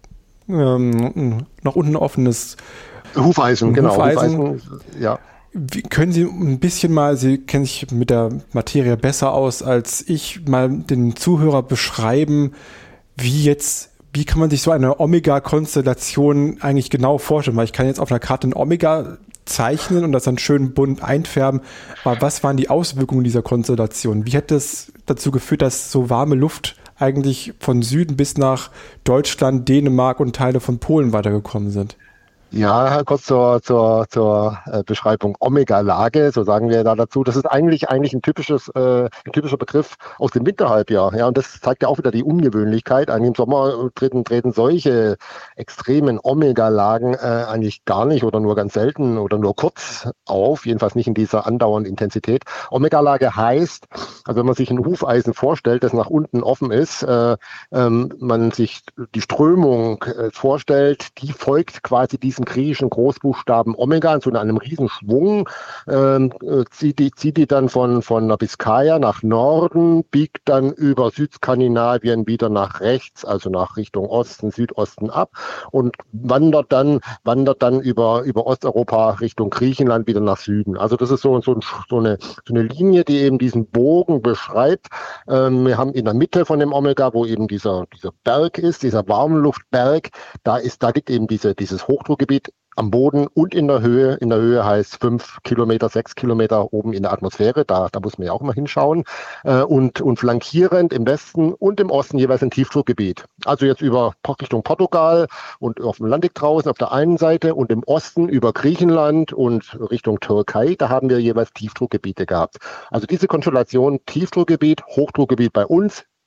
ähm, nach unten offenes Hufeisen, genau. Hufeisen. Hufeisen, ja. Wie, können Sie ein bisschen mal, Sie kennen sich mit der Materie besser aus als ich, mal den Zuhörer beschreiben, wie jetzt Wie kann man sich so eine Omega-Konstellation eigentlich genau vorstellen? Weil ich kann jetzt auf einer Karte ein Omega zeichnen und das dann schön bunt einfärben. Aber was waren die Auswirkungen dieser Konstellation? Wie hat das dazu geführt, dass so warme Luft eigentlich von Süden bis nach Deutschland, Dänemark und Teile von Polen weitergekommen sind? Ja, kurz zur, zur, zur äh, Beschreibung Omega-Lage, so sagen wir da dazu. Das ist eigentlich eigentlich ein typisches, äh, ein typischer Begriff aus dem Winterhalbjahr. Ja, und das zeigt ja auch wieder die Ungewöhnlichkeit. Eigentlich im Sommer treten, treten solche extremen Omega-Lagen äh, eigentlich gar nicht oder nur ganz selten oder nur kurz auf, jedenfalls nicht in dieser andauernden Intensität. Omega-Lage heißt, also wenn man sich ein Hufeisen vorstellt, das nach unten offen ist, äh, ähm, man sich die Strömung äh, vorstellt, die folgt quasi diesem griechischen Großbuchstaben Omega in so einem riesen Schwung, ähm, zieht, die, zieht die dann von, von der Biskaya nach Norden, biegt dann über Südskandinavien wieder nach rechts, also nach Richtung Osten, Südosten ab und wandert dann, wandert dann über, über Osteuropa Richtung Griechenland wieder nach Süden. Also das ist so, so, ein, so, eine, so eine Linie, die eben diesen Bogen beschreibt. Ähm, wir haben in der Mitte von dem Omega, wo eben dieser, dieser Berg ist, dieser Warmluftberg, da ist, da liegt eben diese, dieses Hochdruckgebiet am Boden und in der Höhe. In der Höhe heißt fünf Kilometer, sechs Kilometer oben in der Atmosphäre. Da, da muss man ja auch mal hinschauen. Äh, und, und flankierend im Westen und im Osten jeweils ein Tiefdruckgebiet. Also jetzt über Richtung Portugal und auf dem Atlantik draußen auf der einen Seite und im Osten über Griechenland und Richtung Türkei. Da haben wir jeweils Tiefdruckgebiete gehabt. Also diese Konstellation Tiefdruckgebiet, Hochdruckgebiet bei uns,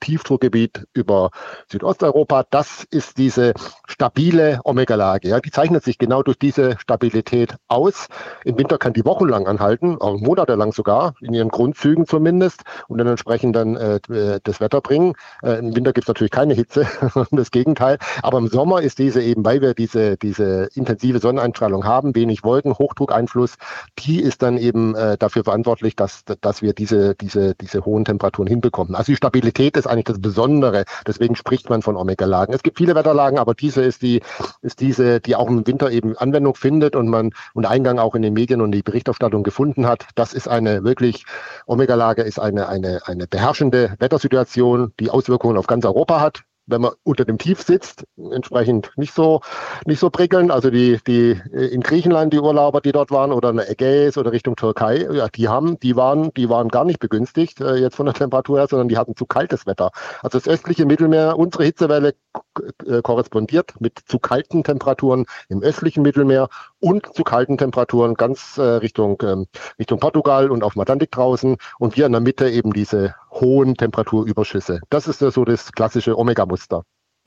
Tiefdruckgebiet über Südosteuropa. Das ist diese stabile Omega-Lage. Ja, die zeichnet sich genau durch diese Stabilität aus. Im Winter kann die wochenlang anhalten, auch monatelang sogar, in ihren Grundzügen zumindest, und dann entsprechend dann äh, das Wetter bringen. Äh, Im Winter gibt es natürlich keine Hitze, das Gegenteil. Aber im Sommer ist diese eben, weil wir diese, diese intensive Sonneneinstrahlung haben, wenig Wolken, Hochdruckeinfluss, die ist dann eben äh, dafür verantwortlich, dass, dass wir diese, diese, diese hohen Temperaturen hinbekommen. Also die Stabilität ist eigentlich das Besondere. Deswegen spricht man von Omega-Lagen. Es gibt viele Wetterlagen, aber diese ist die, ist diese, die auch im Winter eben Anwendung findet und man und Eingang auch in den Medien und die Berichterstattung gefunden hat. Das ist eine wirklich, Omega-Lage ist eine, eine, eine beherrschende Wettersituation, die Auswirkungen auf ganz Europa hat. Wenn man unter dem Tief sitzt, entsprechend nicht so nicht so prickelnd. Also die die in Griechenland, die Urlauber, die dort waren, oder in der Ägäis oder Richtung Türkei, ja, die haben, die waren, die waren gar nicht begünstigt äh, jetzt von der Temperatur her, sondern die hatten zu kaltes Wetter. Also das östliche Mittelmeer, unsere Hitzewelle äh, korrespondiert mit zu kalten Temperaturen im östlichen Mittelmeer und zu kalten Temperaturen ganz äh, Richtung ähm, Richtung Portugal und auf dem Atlantik draußen, und wir in der Mitte eben diese hohen Temperaturüberschüsse. Das ist ja so das klassische Omega-Muster.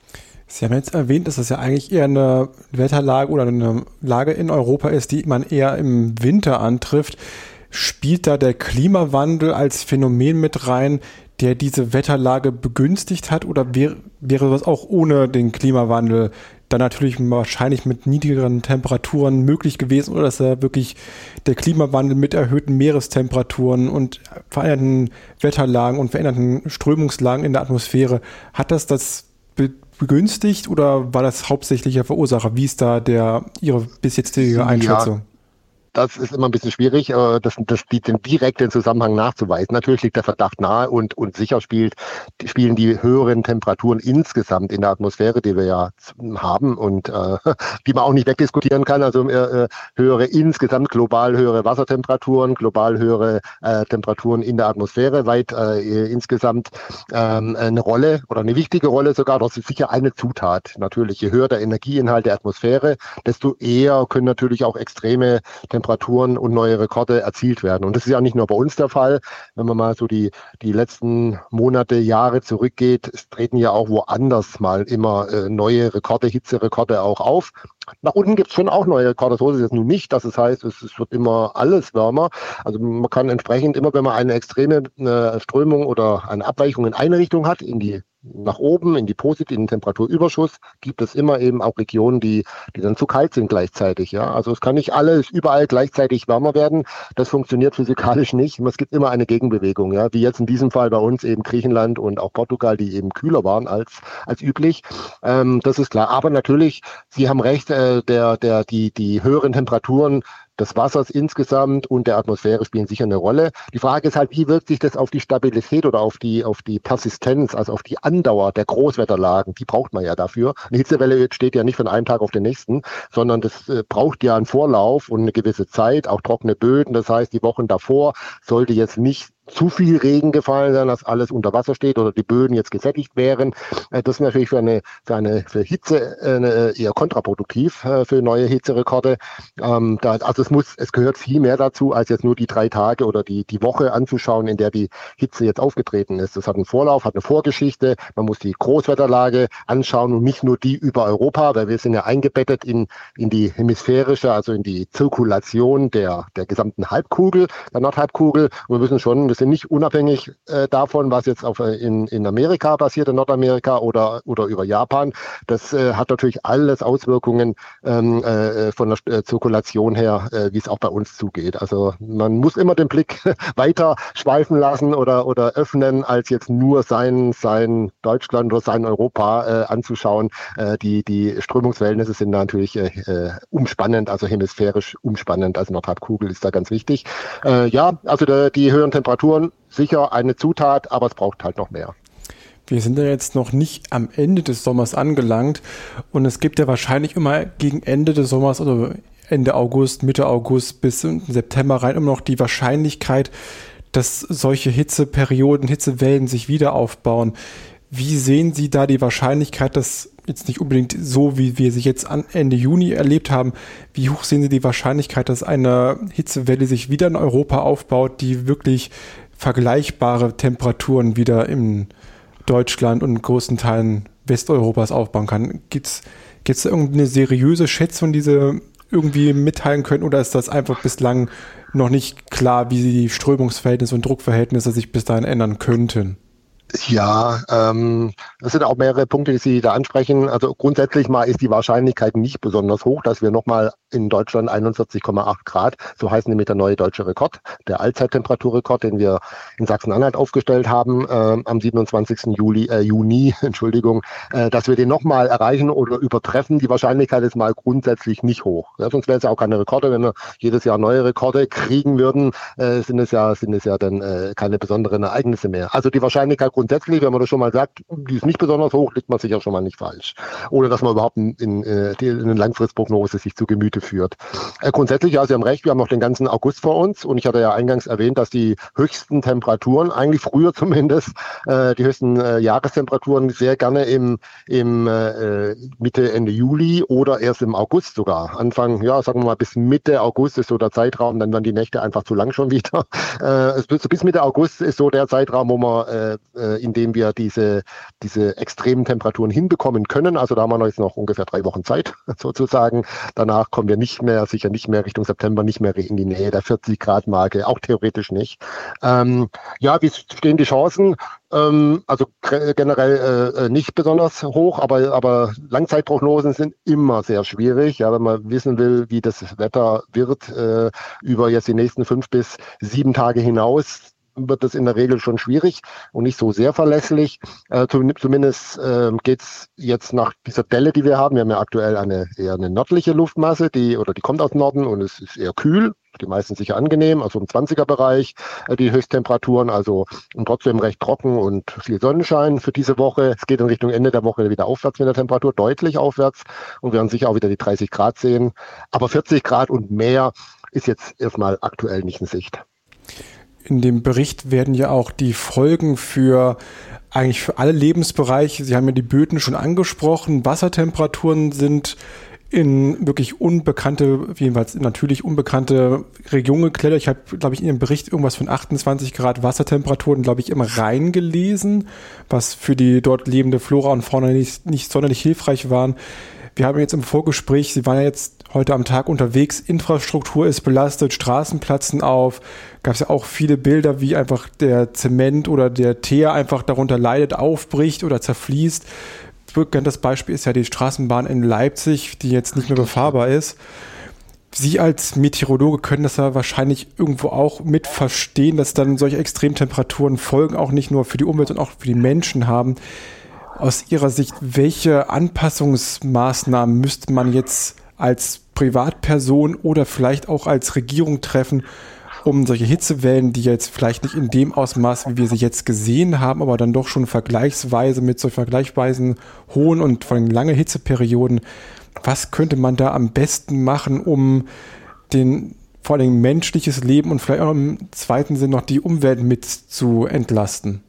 Sie haben jetzt erwähnt, dass das ja eigentlich eher eine Wetterlage oder eine Lage in Europa ist, die man eher im Winter antrifft. Spielt da der Klimawandel als Phänomen mit rein, der diese Wetterlage begünstigt hat, oder wäre, wäre das auch ohne den Klimawandel dann natürlich wahrscheinlich mit niedrigeren Temperaturen möglich gewesen, oder ist da wirklich der Klimawandel mit erhöhten Meerestemperaturen und veränderten Wetterlagen und veränderten Strömungslagen in der Atmosphäre, hat das das be- begünstigt oder war das hauptsächlicher Verursacher? Wie ist da der Ihre bis jetzige Einschätzung? Ja. Das ist immer ein bisschen schwierig, das, das, den direkten Zusammenhang nachzuweisen. Natürlich liegt der Verdacht nahe und, und sicher spielt, spielen die höheren Temperaturen insgesamt in der Atmosphäre, die wir ja haben und äh, die man auch nicht wegdiskutieren kann. Also äh, höhere insgesamt global höhere Wassertemperaturen, global höhere äh, Temperaturen in der Atmosphäre, weit äh, insgesamt ähm, eine Rolle oder eine wichtige Rolle sogar. Das ist sicher eine Zutat. Natürlich, je höher der Energieinhalt der Atmosphäre, desto eher können natürlich auch extreme Temperaturen Temperaturen und neue Rekorde erzielt werden. Und das ist ja nicht nur bei uns der Fall. Wenn man mal so die, die letzten Monate, Jahre zurückgeht, es treten ja auch woanders mal immer äh, neue Rekorde, Hitzerekorde auch auf. Nach unten gibt es schon auch neue Rekorde, so ist es jetzt nun nicht, dass es heißt, es, es wird immer alles wärmer. Also man kann entsprechend immer, wenn man eine extreme äh, Strömung oder eine Abweichung in eine Richtung hat, in die nach oben, in die positiven Temperaturüberschuss, gibt es immer eben auch Regionen, die, die dann zu kalt sind gleichzeitig. Ja, also es kann nicht alles überall gleichzeitig wärmer werden. Das funktioniert physikalisch nicht. Es gibt immer eine Gegenbewegung, ja, wie jetzt in diesem Fall bei uns eben Griechenland und auch Portugal, die eben kühler waren als, als üblich. Ähm, das ist klar. Aber natürlich, Sie haben recht, äh, der, der, die, die höheren Temperaturen des Wassers insgesamt und der Atmosphäre spielen sicher eine Rolle. Die Frage ist halt, wie wirkt sich das auf die Stabilität oder auf die, auf die Persistenz, also auf die Andauer der Großwetterlagen? Die braucht man ja dafür. Eine Hitzewelle steht ja nicht von einem Tag auf den nächsten, sondern das äh, braucht ja einen Vorlauf und eine gewisse Zeit, auch trockene Böden. Das heißt, die Wochen davor sollte jetzt nicht zu viel Regen gefallen sein, dass alles unter Wasser steht oder die Böden jetzt gesättigt wären. Das ist natürlich für eine, für eine für Hitze äh, eher kontraproduktiv äh, für neue Hitzerekorde. Ähm, da, also es muss, es gehört viel mehr dazu, als jetzt nur die drei Tage oder die, die Woche anzuschauen, in der die Hitze jetzt aufgetreten ist. Das hat einen Vorlauf, hat eine Vorgeschichte. Man muss die Großwetterlage anschauen und nicht nur die über Europa, weil wir sind ja eingebettet in, in die hemisphärische, also in die Zirkulation der, der gesamten Halbkugel, der Nordhalbkugel. Und wir müssen schon, wir sind nicht unabhängig äh, davon, was jetzt auf, in, in Amerika passiert, in Nordamerika oder, oder über Japan. Das äh, hat natürlich alles Auswirkungen ähm, äh, von der äh, Zirkulation her, äh, wie es auch bei uns zugeht. Also man muss immer den Blick weiter schweifen lassen oder, oder öffnen, als jetzt nur sein, sein Deutschland oder sein Europa äh, anzuschauen. Äh, die, die Strömungsverhältnisse sind da natürlich äh, umspannend, also hemisphärisch umspannend. Also Nordhalbkugel ist da ganz wichtig. Äh, ja, also der, die höheren Temperaturen sicher eine Zutat, aber es braucht halt noch mehr. Wir sind ja jetzt noch nicht am Ende des Sommers angelangt und es gibt ja wahrscheinlich immer gegen Ende des Sommers, also Ende August, Mitte August bis September rein immer noch die Wahrscheinlichkeit, dass solche Hitzeperioden, Hitzewellen sich wieder aufbauen. Wie sehen Sie da die Wahrscheinlichkeit, dass jetzt nicht unbedingt so, wie wir sie jetzt an Ende Juni erlebt haben, wie hoch sehen Sie die Wahrscheinlichkeit, dass eine Hitzewelle sich wieder in Europa aufbaut, die wirklich vergleichbare Temperaturen wieder im Deutschland und großen Teilen Westeuropas aufbauen kann. Gibt es da irgendeine seriöse Schätzung, die Sie irgendwie mitteilen können, oder ist das einfach bislang noch nicht klar, wie die Strömungsverhältnisse und Druckverhältnisse sich bis dahin ändern könnten? Ja, ähm, das sind auch mehrere Punkte, die Sie da ansprechen. Also grundsätzlich mal ist die Wahrscheinlichkeit nicht besonders hoch, dass wir nochmal in Deutschland einundvierzig Komma acht Grad, so heißt nämlich der neue deutsche Rekord, der Allzeittemperaturrekord, den wir in Sachsen-Anhalt aufgestellt haben, äh, am siebenundzwanzigsten Juli, äh, Juni, Entschuldigung, äh, dass wir den nochmal erreichen oder übertreffen. Die Wahrscheinlichkeit ist mal grundsätzlich nicht hoch. Ja, sonst wären es ja auch keine Rekorde. Wenn wir jedes Jahr neue Rekorde kriegen würden, äh, sind es ja, sind es ja dann äh, keine besonderen Ereignisse mehr. Also die Wahrscheinlichkeit grundsätzlich, wenn man das schon mal sagt, die ist nicht besonders hoch, liegt man sicher schon mal nicht falsch. Ohne dass man überhaupt in, in, in eine Langfristprognose sich zu Gemüte führt. Äh, grundsätzlich, ja, Sie haben recht, wir haben noch den ganzen August vor uns und ich hatte ja eingangs erwähnt, dass die höchsten Temperaturen, eigentlich früher zumindest, äh, die höchsten äh, Jahrestemperaturen sehr gerne im, im äh, Mitte, Ende Juli oder erst im August sogar. Anfang, ja, sagen wir mal bis Mitte August ist so der Zeitraum, dann werden die Nächte einfach zu lang schon wieder. Äh, bis Mitte August ist so der Zeitraum, wo man äh, in dem wir diese, diese extremen Temperaturen hinbekommen können. Also da haben wir jetzt noch ungefähr drei Wochen Zeit sozusagen. Danach kommen wir nicht mehr, sicher nicht mehr Richtung September, nicht mehr in die Nähe der vierzig Grad Marke, auch theoretisch nicht. Ähm, ja, wie stehen die Chancen? Ähm, also generell äh, nicht besonders hoch, aber, aber Langzeitprognosen sind immer sehr schwierig. Ja, wenn man wissen will, wie das Wetter wird äh, über jetzt die nächsten fünf bis sieben Tage hinaus, wird das in der Regel schon schwierig und nicht so sehr verlässlich. Äh, zumindest äh, geht es jetzt nach dieser Delle, die wir haben. Wir haben ja aktuell eine eher eine nördliche Luftmasse, die oder die kommt aus Norden und es ist eher kühl. Die meisten sicher angenehm, also im zwanziger Bereich äh, die Höchsttemperaturen, also und trotzdem recht trocken und viel Sonnenschein für diese Woche. Es geht in Richtung Ende der Woche wieder aufwärts mit der Temperatur, deutlich aufwärts und wir werden sicher auch wieder die dreißig Grad sehen. Aber vierzig Grad und mehr ist jetzt erstmal aktuell nicht in Sicht. In dem Bericht werden ja auch die Folgen für eigentlich für alle Lebensbereiche, Sie haben ja die Böden schon angesprochen, Wassertemperaturen sind in wirklich unbekannte, jedenfalls natürlich unbekannte Regionen geklettert. Ich habe, glaube ich, in Ihrem Bericht irgendwas von achtundzwanzig Grad Wassertemperaturen, glaube ich, im Rhein gelesen, was für die dort lebende Flora und Fauna nicht, nicht sonderlich hilfreich waren. Wir haben jetzt im Vorgespräch, Sie waren ja jetzt heute am Tag unterwegs, Infrastruktur ist belastet, Straßen platzen auf, gab es ja auch viele Bilder, wie einfach der Zement oder der Teer einfach darunter leidet, aufbricht oder zerfließt. Das Beispiel ist ja die Straßenbahn in Leipzig, die jetzt nicht mehr befahrbar ist. Sie als Meteorologe können das ja wahrscheinlich irgendwo auch mit verstehen, dass dann solche Extremtemperaturen Folgen auch nicht nur für die Umwelt, sondern auch für die Menschen haben. Aus Ihrer Sicht, welche Anpassungsmaßnahmen müsste man jetzt als Privatperson oder vielleicht auch als Regierung treffen, um solche Hitzewellen, die jetzt vielleicht nicht in dem Ausmaß, wie wir sie jetzt gesehen haben, aber dann doch schon vergleichsweise mit so vergleichsweise hohen und vor allem lange Hitzeperioden, was könnte man da am besten machen, um den vor allem menschliches Leben und vielleicht auch im zweiten Sinn noch die Umwelt mit zu entlasten?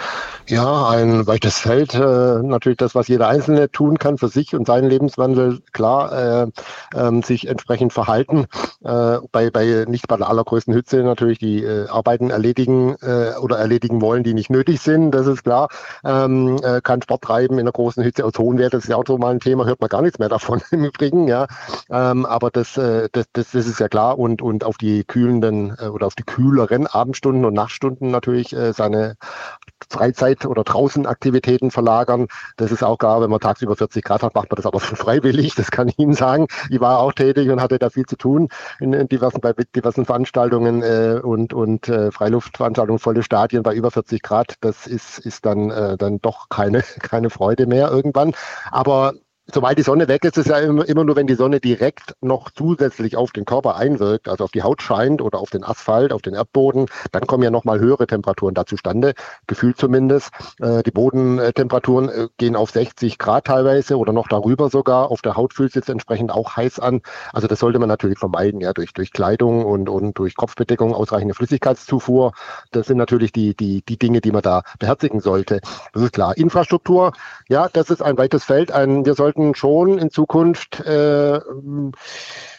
Ja, ein weites Feld, äh, natürlich das, was jeder Einzelne tun kann für sich und seinen Lebenswandel, klar, äh, äh, sich entsprechend verhalten, äh, bei, bei nicht bei der allergrößten Hitze natürlich die äh, Arbeiten erledigen äh, oder erledigen wollen, die nicht nötig sind, das ist klar, ähm, äh, kann Sport treiben in der großen Hitze, Ozonwert, das ist ja auch so mal ein Thema, hört man gar nichts mehr davon im Übrigen, ja, ähm, aber das, äh, das, das, das ist ja klar und, und auf die kühlenden äh, oder auf die kühleren Abendstunden und Nachtstunden natürlich äh, seine Freizeit oder draußen Aktivitäten verlagern. Das ist auch klar, wenn man tagsüber vierzig Grad hat, macht man das aber freiwillig. Das kann ich Ihnen sagen. Ich war auch tätig und hatte da viel zu tun in, in diversen, bei diversen Veranstaltungen äh, und, und äh, Freiluftveranstaltungen, volle Stadien bei über vierzig Grad. Das ist, ist dann, äh, dann doch keine, keine Freude mehr irgendwann. Aber sobald die Sonne weg ist, ist es ja immer, immer nur, wenn die Sonne direkt noch zusätzlich auf den Körper einwirkt, also auf die Haut scheint oder auf den Asphalt, auf den Erdboden, dann kommen ja nochmal höhere Temperaturen da zustande, gefühlt zumindest. Äh, die Bodentemperaturen äh, gehen auf sechzig Grad teilweise oder noch darüber sogar. Auf der Haut fühlt es jetzt entsprechend auch heiß an. Also das sollte man natürlich vermeiden, ja, durch, durch Kleidung und, und durch Kopfbedeckung, ausreichende Flüssigkeitszufuhr. Das sind natürlich die, die, die Dinge, die man da beherzigen sollte. Das ist klar. Infrastruktur, ja, das ist ein weites Feld. Ein, wir sollten schon in Zukunft äh,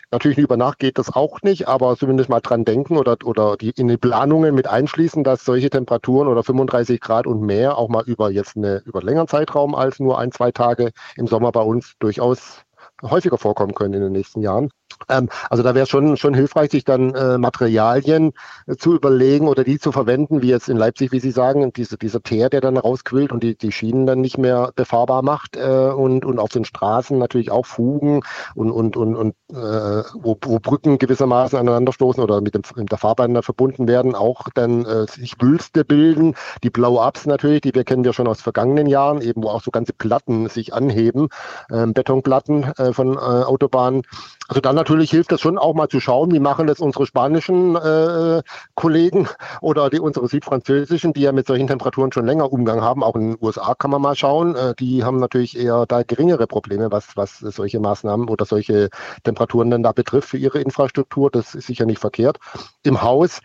Natürlich über Nacht geht das auch nicht, aber zumindest mal dran denken oder, oder die in die Planungen mit einschließen, dass solche Temperaturen oder fünfunddreißig Grad und mehr auch mal über jetzt eine, über einen längeren Zeitraum als nur ein, zwei Tage im Sommer bei uns durchaus häufiger vorkommen können in den nächsten Jahren. Ähm, also da wäre schon schon hilfreich, sich dann äh, Materialien äh, zu überlegen oder die zu verwenden, wie jetzt in Leipzig, wie Sie sagen, diese, dieser Teer, der dann rausquillt und die, die Schienen dann nicht mehr befahrbar macht äh, und, und auf den Straßen natürlich auch Fugen und, und, und, und äh, wo, wo Brücken gewissermaßen aneinanderstoßen oder mit, dem, mit der Fahrbahn da verbunden werden, auch dann äh, sich Wülste bilden. Die Blow-ups natürlich, die wir kennen wir schon aus vergangenen Jahren, eben wo auch so ganze Platten sich anheben, äh, Betonplatten äh, von äh, Autobahnen. Also dann natürlich hilft es schon auch mal zu schauen, wie machen das unsere spanischen äh, Kollegen oder die unsere südfranzösischen, die ja mit solchen Temperaturen schon länger Umgang haben. Auch in den U S A kann man mal schauen. Äh, die haben natürlich eher da geringere Probleme, was, was solche Maßnahmen oder solche Temperaturen dann da betrifft für ihre Infrastruktur. Das ist sicher nicht verkehrt. Im Haus,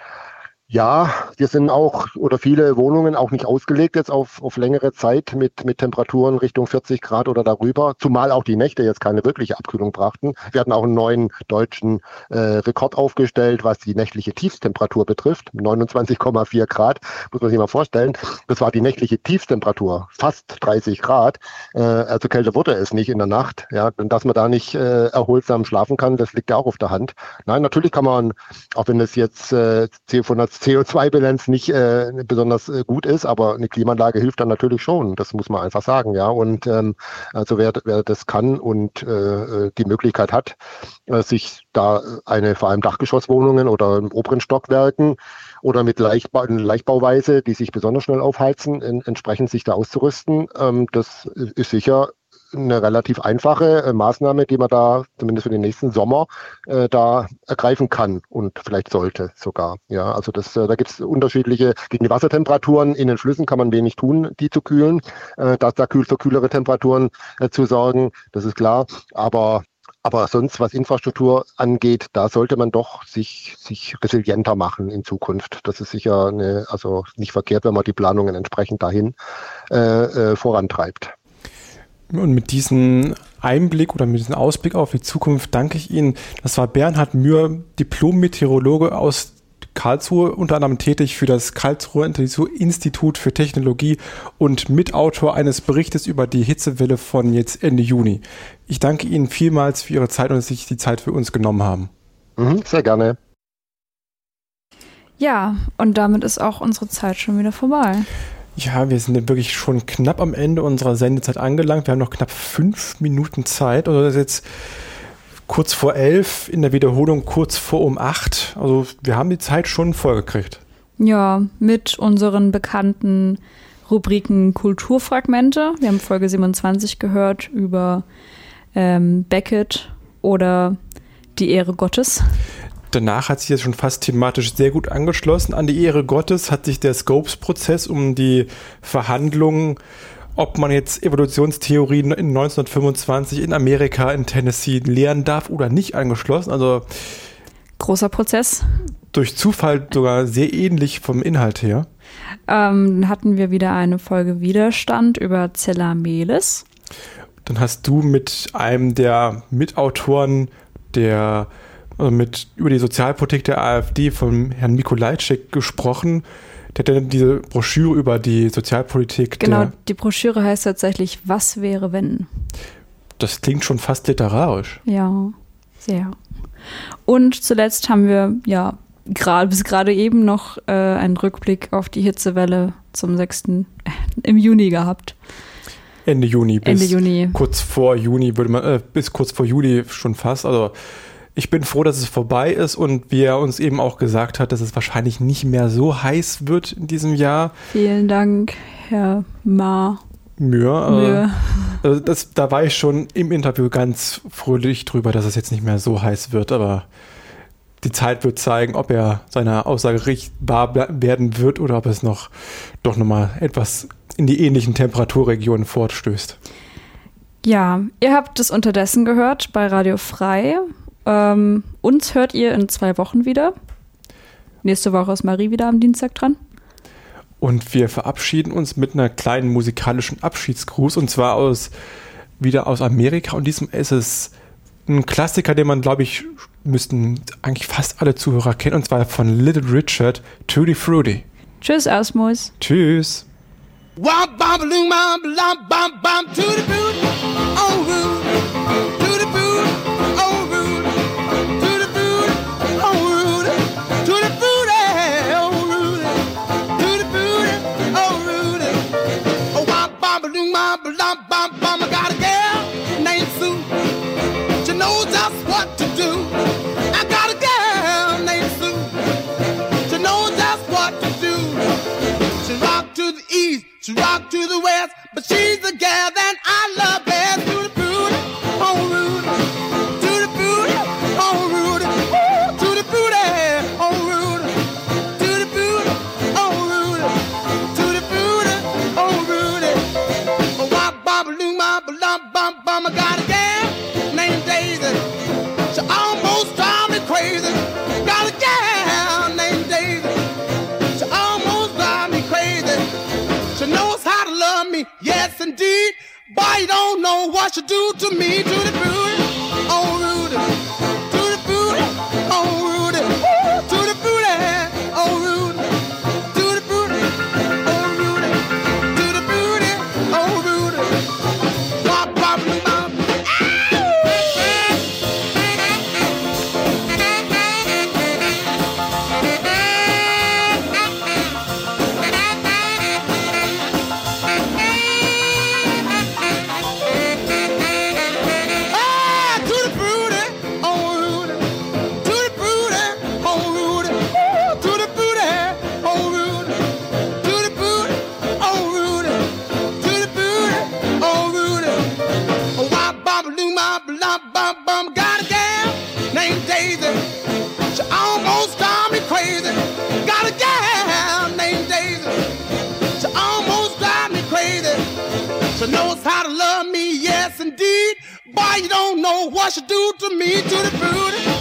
ja, wir sind auch, oder viele Wohnungen auch nicht ausgelegt jetzt auf, auf längere Zeit mit, mit Temperaturen Richtung vierzig Grad oder darüber, zumal auch die Nächte jetzt keine wirkliche Abkühlung brachten. Wir hatten auch einen neuen deutschen äh, Rekord aufgestellt, was die nächtliche Tiefstemperatur betrifft, neunundzwanzig Komma vier Grad, muss man sich mal vorstellen. Das war die nächtliche Tiefstemperatur, fast dreißig Grad, äh, also kälter wurde es nicht in der Nacht. Ja, und dass man da nicht äh, erholsam schlafen kann, das liegt ja auch auf der Hand. Nein, natürlich kann man, auch wenn es jetzt äh, von der C O zwei Bilanz nicht äh, besonders äh, gut ist, aber eine Klimaanlage hilft dann natürlich schon. Das muss man einfach sagen, ja. Und ähm, also wer, wer das kann und äh, die Möglichkeit hat, äh, sich da eine vor allem Dachgeschosswohnungen oder im oberen Stockwerken oder mit Leichtbau, Leichtbauweise, die sich besonders schnell aufheizen, in, entsprechend sich da auszurüsten, ähm, das ist sicher eine relativ einfache äh, Maßnahme, die man da zumindest für den nächsten Sommer äh, da ergreifen kann und vielleicht sollte sogar. Ja, also das, äh, da gibt es unterschiedliche, gegen die Wassertemperaturen in den Flüssen kann man wenig tun, die zu kühlen, äh, dass da kühl, für kühlere Temperaturen äh, zu sorgen, das ist klar, aber Aber sonst, was Infrastruktur angeht, da sollte man doch sich, sich resilienter machen in Zukunft. Das ist sicher eine, also nicht verkehrt, wenn man die Planungen entsprechend dahin äh, äh, vorantreibt. Und mit diesem Einblick oder mit diesem Ausblick auf die Zukunft danke ich Ihnen. Das war Bernhard Mühr, Diplom-Meteorologe aus Karlsruhe, unter anderem tätig für das Karlsruher Institut für Technologie und Mitautor eines Berichtes über die Hitzewelle von jetzt Ende Juni. Ich danke Ihnen vielmals für Ihre Zeit und dass Sie sich die Zeit für uns genommen haben. Mhm, sehr gerne. Ja, und damit ist auch unsere Zeit schon wieder vorbei. Ja, wir sind wirklich schon knapp am Ende unserer Sendezeit angelangt. Wir haben noch knapp fünf Minuten Zeit. Also das ist jetzt kurz vor elf, in der Wiederholung kurz vor um acht. Also wir haben die Zeit schon vollgekriegt. Ja, mit unseren bekannten Rubriken Kulturfragmente. Wir haben Folge siebenundzwanzig gehört über ähm, Beckett oder die Ehre Gottes. Danach hat sich das schon fast thematisch sehr gut angeschlossen. An die Ehre Gottes hat sich der Scopes-Prozess um die Verhandlungen, ob man jetzt Evolutionstheorien in neunzehnhundertfünfundzwanzig in Amerika, in Tennessee lehren darf oder nicht, angeschlossen. Also großer Prozess. Durch Zufall sogar sehr ähnlich vom Inhalt her. Ähm, dann hatten wir wieder eine Folge Widerstand über Zellamelis. Dann hast du mit einem der Mitautoren der also mit über die Sozialpolitik der AfD von Herrn Mikolajczyk gesprochen. Der hat dann diese Broschüre über die Sozialpolitik. Genau, der, die Broschüre heißt tatsächlich Was wäre wenn? Das klingt schon fast literarisch. Ja, sehr. Und zuletzt haben wir ja gerade bis gerade eben noch äh, einen Rückblick auf die Hitzewelle zum sechsten Äh, im Juni gehabt. Ende Juni bis Ende Juni. kurz vor Juni würde man äh, bis kurz vor Juli schon fast. Also ich bin froh, dass es vorbei ist und wie er uns eben auch gesagt hat, dass es wahrscheinlich nicht mehr so heiß wird in diesem Jahr. Vielen Dank, Herr Ma. Mühe. Mühe. Also das, da war ich schon im Interview ganz fröhlich drüber, dass es jetzt nicht mehr so heiß wird, aber die Zeit wird zeigen, ob er seiner Aussage richtig wahr werden wird oder ob es noch doch nochmal etwas in die ähnlichen Temperaturregionen fortstößt. Ja, ihr habt es unterdessen gehört bei Radio Frei. Ähm, uns hört ihr in zwei Wochen wieder. Nächste Woche ist Marie wieder am Dienstag dran. Und wir verabschieden uns mit einer kleinen musikalischen Abschiedsgruß und zwar aus wieder aus Amerika. Und diesem ist es ein Klassiker, den man, glaube ich, müssten eigentlich fast alle Zuhörer kennen, und zwar von Little Richard, Tutti Frutti. Tschüss, Asmus. Tschüss. Womp bom balloon bom bom bom bom to the boot, oh root, to the boot, oh root, to the boot, oh root, to the boot, oh root, to the boot, oh root. Oh womp bom balloon bom bom bom bom. I got a girl named Sue. She knows just what to do. I got a girl named Sue. She knows just what to do. She rock to the east. She rock to the west, but she's the gal that I love best. To the booty, oh Rudy, to the booty, oh Rudy, to the booty, oh Rudy, to the booty, oh Rudy, to the booty, oh Rudy. Oh wop bop baloo bop bum bum bum. I got a gal named Daisy. She almost drives me crazy. Got a gal named Daisy. She almost drives me crazy. She knows how to love me, yes indeed. Boy, you don't know what she do to me. To the booty, oh Rudy, to the booty, oh Rudy, to the booty, oh Rudy, to the booty, oh Rudy, to the booty, oh Rudy. Bop, bop, bop. Got a gal named Daisy. She almost drives me crazy. Got a gal named Daisy. She almost drives me crazy. She knows how to love me, yes indeed. Boy, you don't know what she do to me. To the booty.